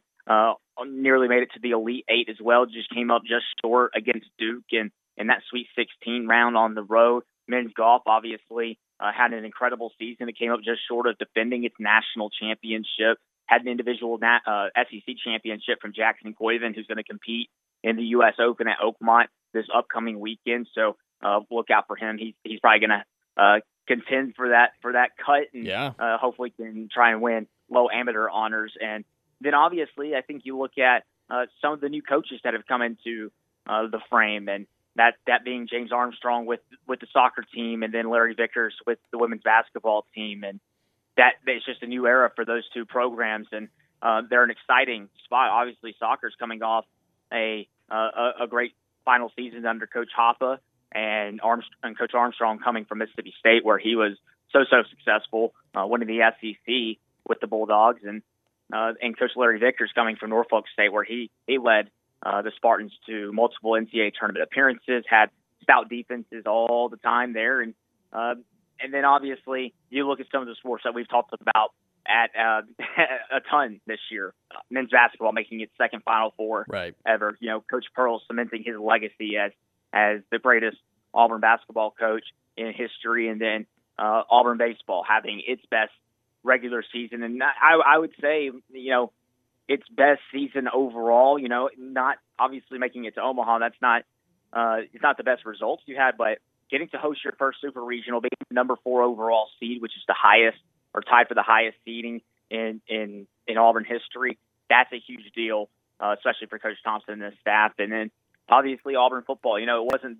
[SPEAKER 8] nearly made it to the Elite 8 as well, just came up just short against Duke in that Sweet 16 round on the road. Men's golf obviously had an incredible season. It came up just short of defending its national championship. Had an individual SEC championship from Jackson Coyven, who's going to compete in the U.S. Open at Oakmont this upcoming weekend. So look out for him. He's probably going to contend for that cut, and hopefully can try and win low amateur honors. And then obviously, I think you look at some of the new coaches that have come into the frame, and that being James Armstrong with the soccer team, and then Larry Vickers with the women's basketball team, and that it's just a new era for those two programs, and they're an exciting spot. Obviously, soccer's coming off a great final season under Coach Hoppa, and Coach Armstrong coming from Mississippi State, where he was so successful, winning the SEC with the Bulldogs, and Coach Larry Vickers coming from Norfolk State, where he led the Spartans to multiple NCAA tournament appearances, had stout defenses all the time there, and then obviously you look at some of the sports that we've talked about at a ton this year. Men's basketball making its second Final Four ever. You know, Coach Pearl cementing his legacy as the greatest Auburn basketball coach in history, and then Auburn baseball having its best regular season, and I would say, you know, its best season overall. You know, not obviously making it to Omaha. That's not it's not the best results you had, but getting to host your first super regional, being the number 4 overall seed, which is the highest or tied for the highest seeding in Auburn history, that's a huge deal, especially for Coach Thompson and his staff. And then obviously Auburn football. You know, it wasn't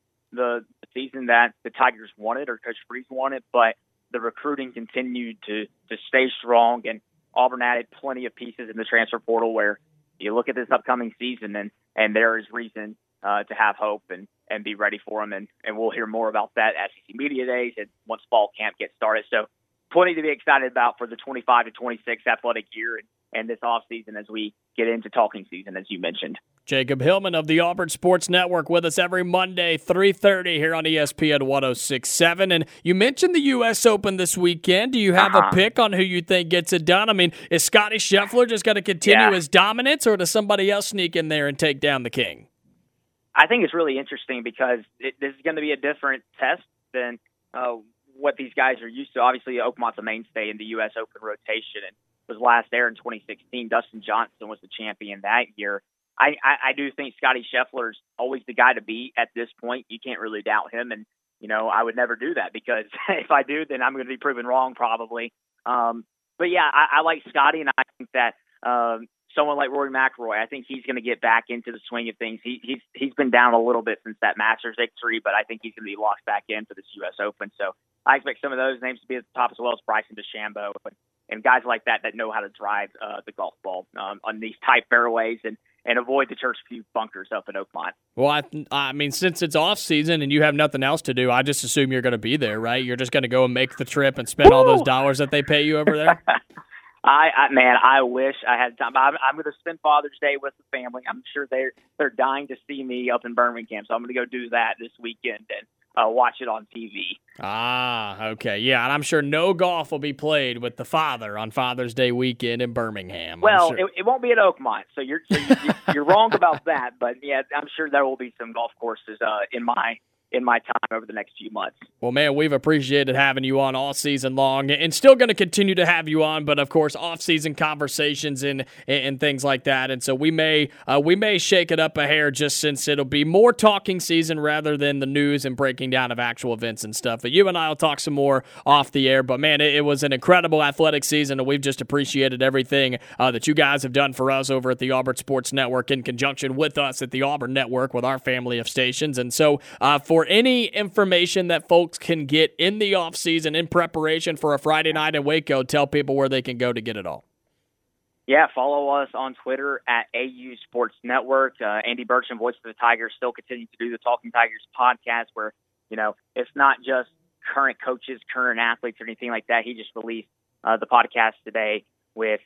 [SPEAKER 8] the season that the Tigers wanted or Coach Freeze wanted, but the recruiting continued to stay strong, and Auburn added plenty of pieces in the transfer portal where you look at this upcoming season and there is reason to have hope and be ready for them. And we'll hear more about that at SEC Media Days and once fall camp gets started. So plenty to be excited about for the 25 to 26 athletic year, and this offseason as we get into talking season, as you mentioned.
[SPEAKER 2] Jacob Hillman of the Auburn Sports Network with us every Monday, 3:30 here on ESPN 106.7. And you mentioned the U.S. Open this weekend. Do you have a pick on who you think gets it done? I mean, is Scotty Scheffler just going to continue his dominance, or does somebody else sneak in there and take down the king?
[SPEAKER 8] I think it's really interesting because this is going to be a different test than what these guys are used to. Obviously, Oakmont's a mainstay in the U.S. Open rotation and was last there in 2016. Dustin Johnson was the champion that year. I do think Scotty Scheffler's always the guy to beat at this point. You can't really doubt him. And, I would never do that because if I do, then I'm going to be proven wrong probably. But yeah, I like Scotty, and I think that someone like Rory McIlroy, I think he's going to get back into the swing of things. He's been down a little bit since that Masters victory, but I think he's going to be locked back in for this U.S. Open. So I expect some of those names to be at the top, as well as Bryson DeChambeau and guys like that know how to drive the golf ball on these tight fairways and avoid the church view bunkers up in Oakmont.
[SPEAKER 2] Well, I mean, since it's off season and you have nothing else to do, I just assume you're going to be there, right? You're just going to go and make the trip and spend all those dollars that they pay you over there?
[SPEAKER 8] I wish I had time. I'm going to spend Father's Day with the family. I'm sure they're dying to see me up in Birmingham, so I'm going to go do that this weekend and watch it on TV.
[SPEAKER 2] Ah, okay. Yeah, and I'm sure no golf will be played with the father on Father's Day weekend in Birmingham.
[SPEAKER 8] Well,
[SPEAKER 2] sure.
[SPEAKER 8] it won't be at Oakmont, so you're wrong about that. But, yeah, I'm sure there will be some golf courses in my time over the next few months.
[SPEAKER 2] Well, man, we've appreciated having you on all season long and still going to continue to have you on, but of course off-season conversations and things like that. And so we may shake it up a hair just since it'll be more talking season rather than the news and breaking down of actual events and stuff. But you and I will talk some more off the air. But man, it was an incredible athletic season, and we've just appreciated everything that you guys have done for us over at the Auburn Sports Network in conjunction with us at the Auburn Network with our family of stations. And so for any information that folks can get in the offseason in preparation for a Friday night in Waco, tell people where they can go to get it all.
[SPEAKER 8] Yeah, follow us on Twitter at AU Sports Network. Andy Burcham, Voice of the Tigers, still continues to do the Talking Tigers podcast where, it's not just current coaches, current athletes, or anything like that. He just released the podcast today with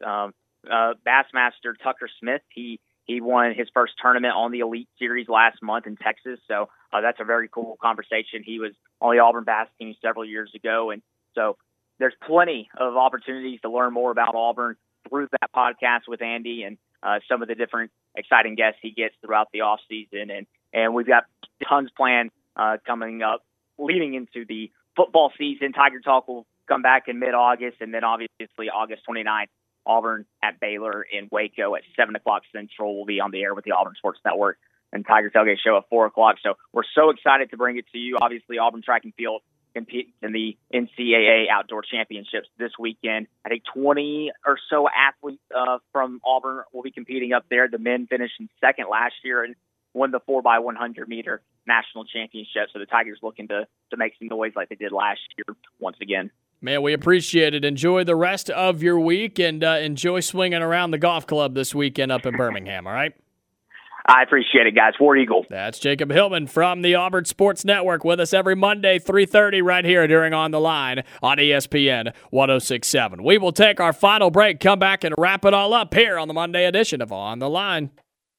[SPEAKER 8] Bassmaster Tucker Smith. He won his first tournament on the Elite Series last month in Texas, so that's a very cool conversation. He was on the Auburn Bass team several years ago, and so there's plenty of opportunities to learn more about Auburn through that podcast with Andy and some of the different exciting guests he gets throughout the offseason. And we've got tons planned coming up leading into the football season. Tiger Talk will come back in mid-August, and then obviously August 29th, Auburn at Baylor in Waco at 7 o'clock Central. We'll be on the air with the Auburn Sports Network and Tiger Tailgate Show at 4 o'clock. So we're so excited to bring it to you. Obviously, Auburn Track and Field competes in the NCAA Outdoor Championships this weekend. I think 20 or so athletes from Auburn will be competing up there. The men finished in second last year and won the 4x100 meter national championship. So the Tigers looking to make some noise like they did last year once again.
[SPEAKER 2] Man, we appreciate it. Enjoy the rest of your week and enjoy swinging around the golf club this weekend up in Birmingham, all right?
[SPEAKER 8] I appreciate it, guys. War Eagle.
[SPEAKER 2] That's Jacob Hillman from the Auburn Sports Network with us every Monday, 3:30 right here during On the Line on ESPN 106.7. We will take our final break, come back, and wrap it all up here on the Monday edition of On the Line.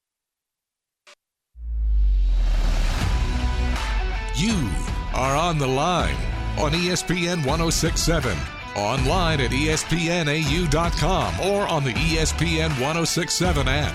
[SPEAKER 1] You are On the Line on ESPN 106.7, online at ESPNAU.com or on the ESPN 106.7 app.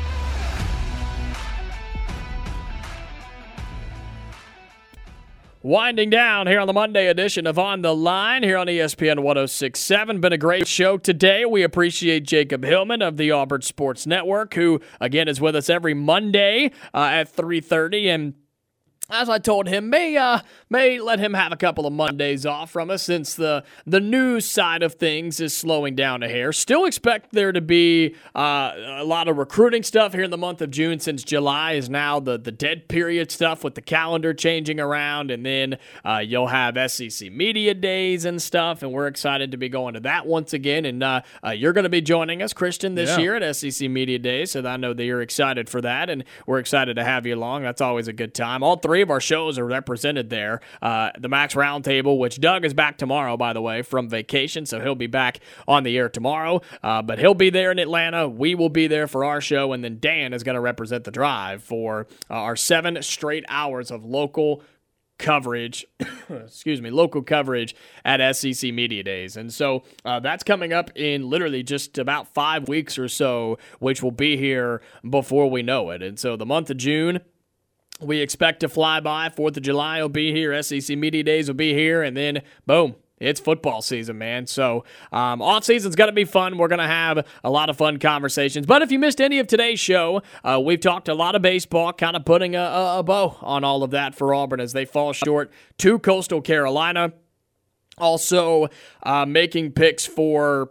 [SPEAKER 2] Winding down here on the Monday edition of On the Line here on ESPN 106.7. Been a great show today. We appreciate Jacob Hillman of the Auburn Sports Network, who, again, is with us every Monday at 3:30. And as I told him, may let him have a couple of Mondays off from us since the news side of things is slowing down a hair. Still expect there to be a lot of recruiting stuff here in the month of June, since July is now the dead period stuff with the calendar changing around, and then you'll have SEC Media Days and stuff, and we're excited to be going to that once again. And you're going to be joining us, Christian, this year at SEC Media Days, so I know that you're excited for that, and we're excited to have you along. That's always a good time. All three 3 of our shows are represented there. The Max Roundtable, which Doug is back tomorrow, by the way, from vacation, so he'll be back on the air tomorrow. But he'll be there in Atlanta. We will be there for our show, and then Dan is going to represent the Drive for our 7 straight hours of local coverage, local coverage at SEC Media Days. And so that's coming up in literally just about 5 weeks or so, which will be here before we know it. And so the month of June, we expect to fly by. 4th of July will be here. SEC Media Days will be here. And then, boom, it's football season, man. So off-season's going to be fun. We're going to have a lot of fun conversations. But if you missed any of today's show, we've talked a lot of baseball, kind of putting a bow on all of that for Auburn as they fall short to Coastal Carolina. Also making picks for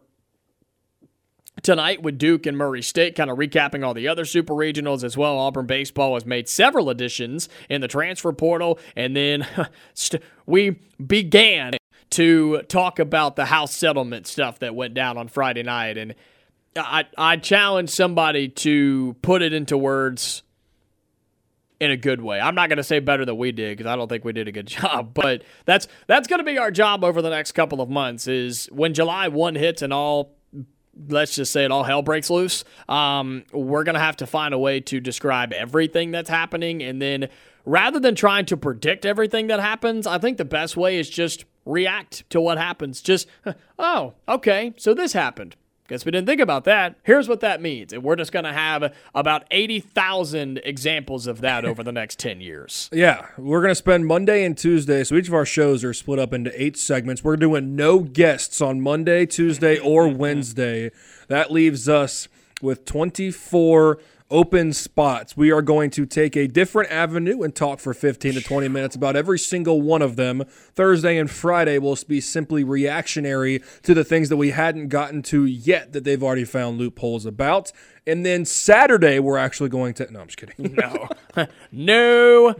[SPEAKER 2] tonight with Duke and Murray State, kind of recapping all the other super regionals as well. Auburn baseball has made several additions in the transfer portal. And then we began to talk about the house settlement stuff that went down on Friday night. And I challenge somebody to put it into words in a good way. I'm not going to say better than we did because I don't think we did a good job, but that's going to be our job over the next couple of months is when July 1 hits and let's just say all hell breaks loose, we're going to have to find a way to describe everything that's happening. And then rather than trying to predict everything that happens, I think the best way is just react to what happens. Just, oh, okay, so this happened. Guess we didn't think about that. Here's what that means. And we're just going to have about 80,000 examples of that over the next 10 years.
[SPEAKER 3] Yeah, we're going to spend Monday and Tuesday. So each of our shows are split up into 8 segments. We're doing no guests on Monday, Tuesday, or Wednesday. That leaves us with 24 open spots. We are going to take a different avenue and talk for 15 to 20 minutes about every single one of them. Thursday and Friday will be simply reactionary to the things that we hadn't gotten to yet that they've already found loopholes about. And then Saturday, we're actually going to... No, I'm just kidding.
[SPEAKER 2] No. No.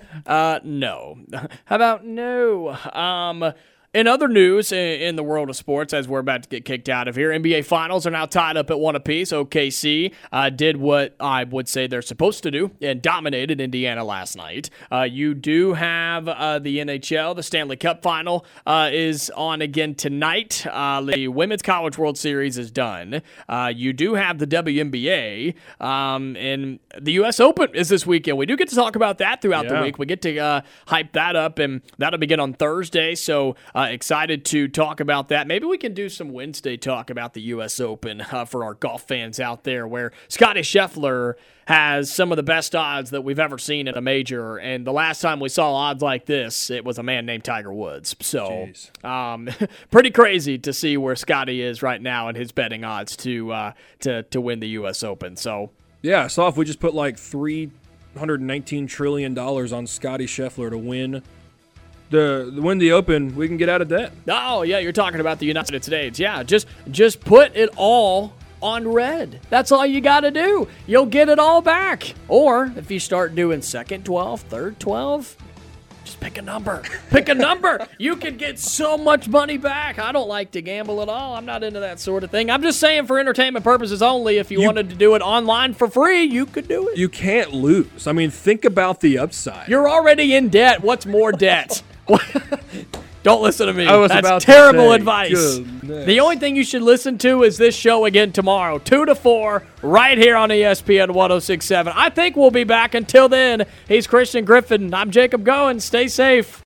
[SPEAKER 2] No. How about no? In other news in the world of sports, as we're about to get kicked out of here, NBA Finals are now tied up at 1 apiece. OKC did what I would say they're supposed to do and dominated Indiana last night. You do have the NHL. The Stanley Cup Final is on again tonight. The Women's College World Series is done. You do have the WNBA, and the U.S. Open is this weekend. We do get to talk about that throughout the week. We get to hype that up, and that'll begin on Thursday, so excited to talk about that. Maybe we can do some Wednesday talk about the U.S. Open for our golf fans out there, where Scottie Scheffler has some of the best odds that we've ever seen in a major, and the last time we saw odds like this, it was a man named Tiger Woods. So pretty crazy to see where Scottie is right now and his betting odds to win the U.S. Open. So
[SPEAKER 3] yeah, I saw if we just put like $319 trillion on Scottie Scheffler to win the Open, we can get out of debt.
[SPEAKER 2] Oh, yeah, you're talking about the United States. Yeah, just put it all on red. That's all you got to do. You'll get it all back. Or if you start doing second 12, third 12, just pick a number. Pick a number. You can get so much money back. I don't like to gamble at all. I'm not into that sort of thing. I'm just saying for entertainment purposes only, if you wanted to do it online for free, you could do it.
[SPEAKER 3] You can't lose. I mean, think about the upside.
[SPEAKER 2] You're already in debt. What's more debt? Don't listen to me.
[SPEAKER 3] That's
[SPEAKER 2] terrible advice. Goodness. The only thing you should listen to is this show again tomorrow, 2 to 4, right here on ESPN 106.7. I think we'll be back. Until then, he's Christian Griffin. I'm Jacob Goins. Stay safe.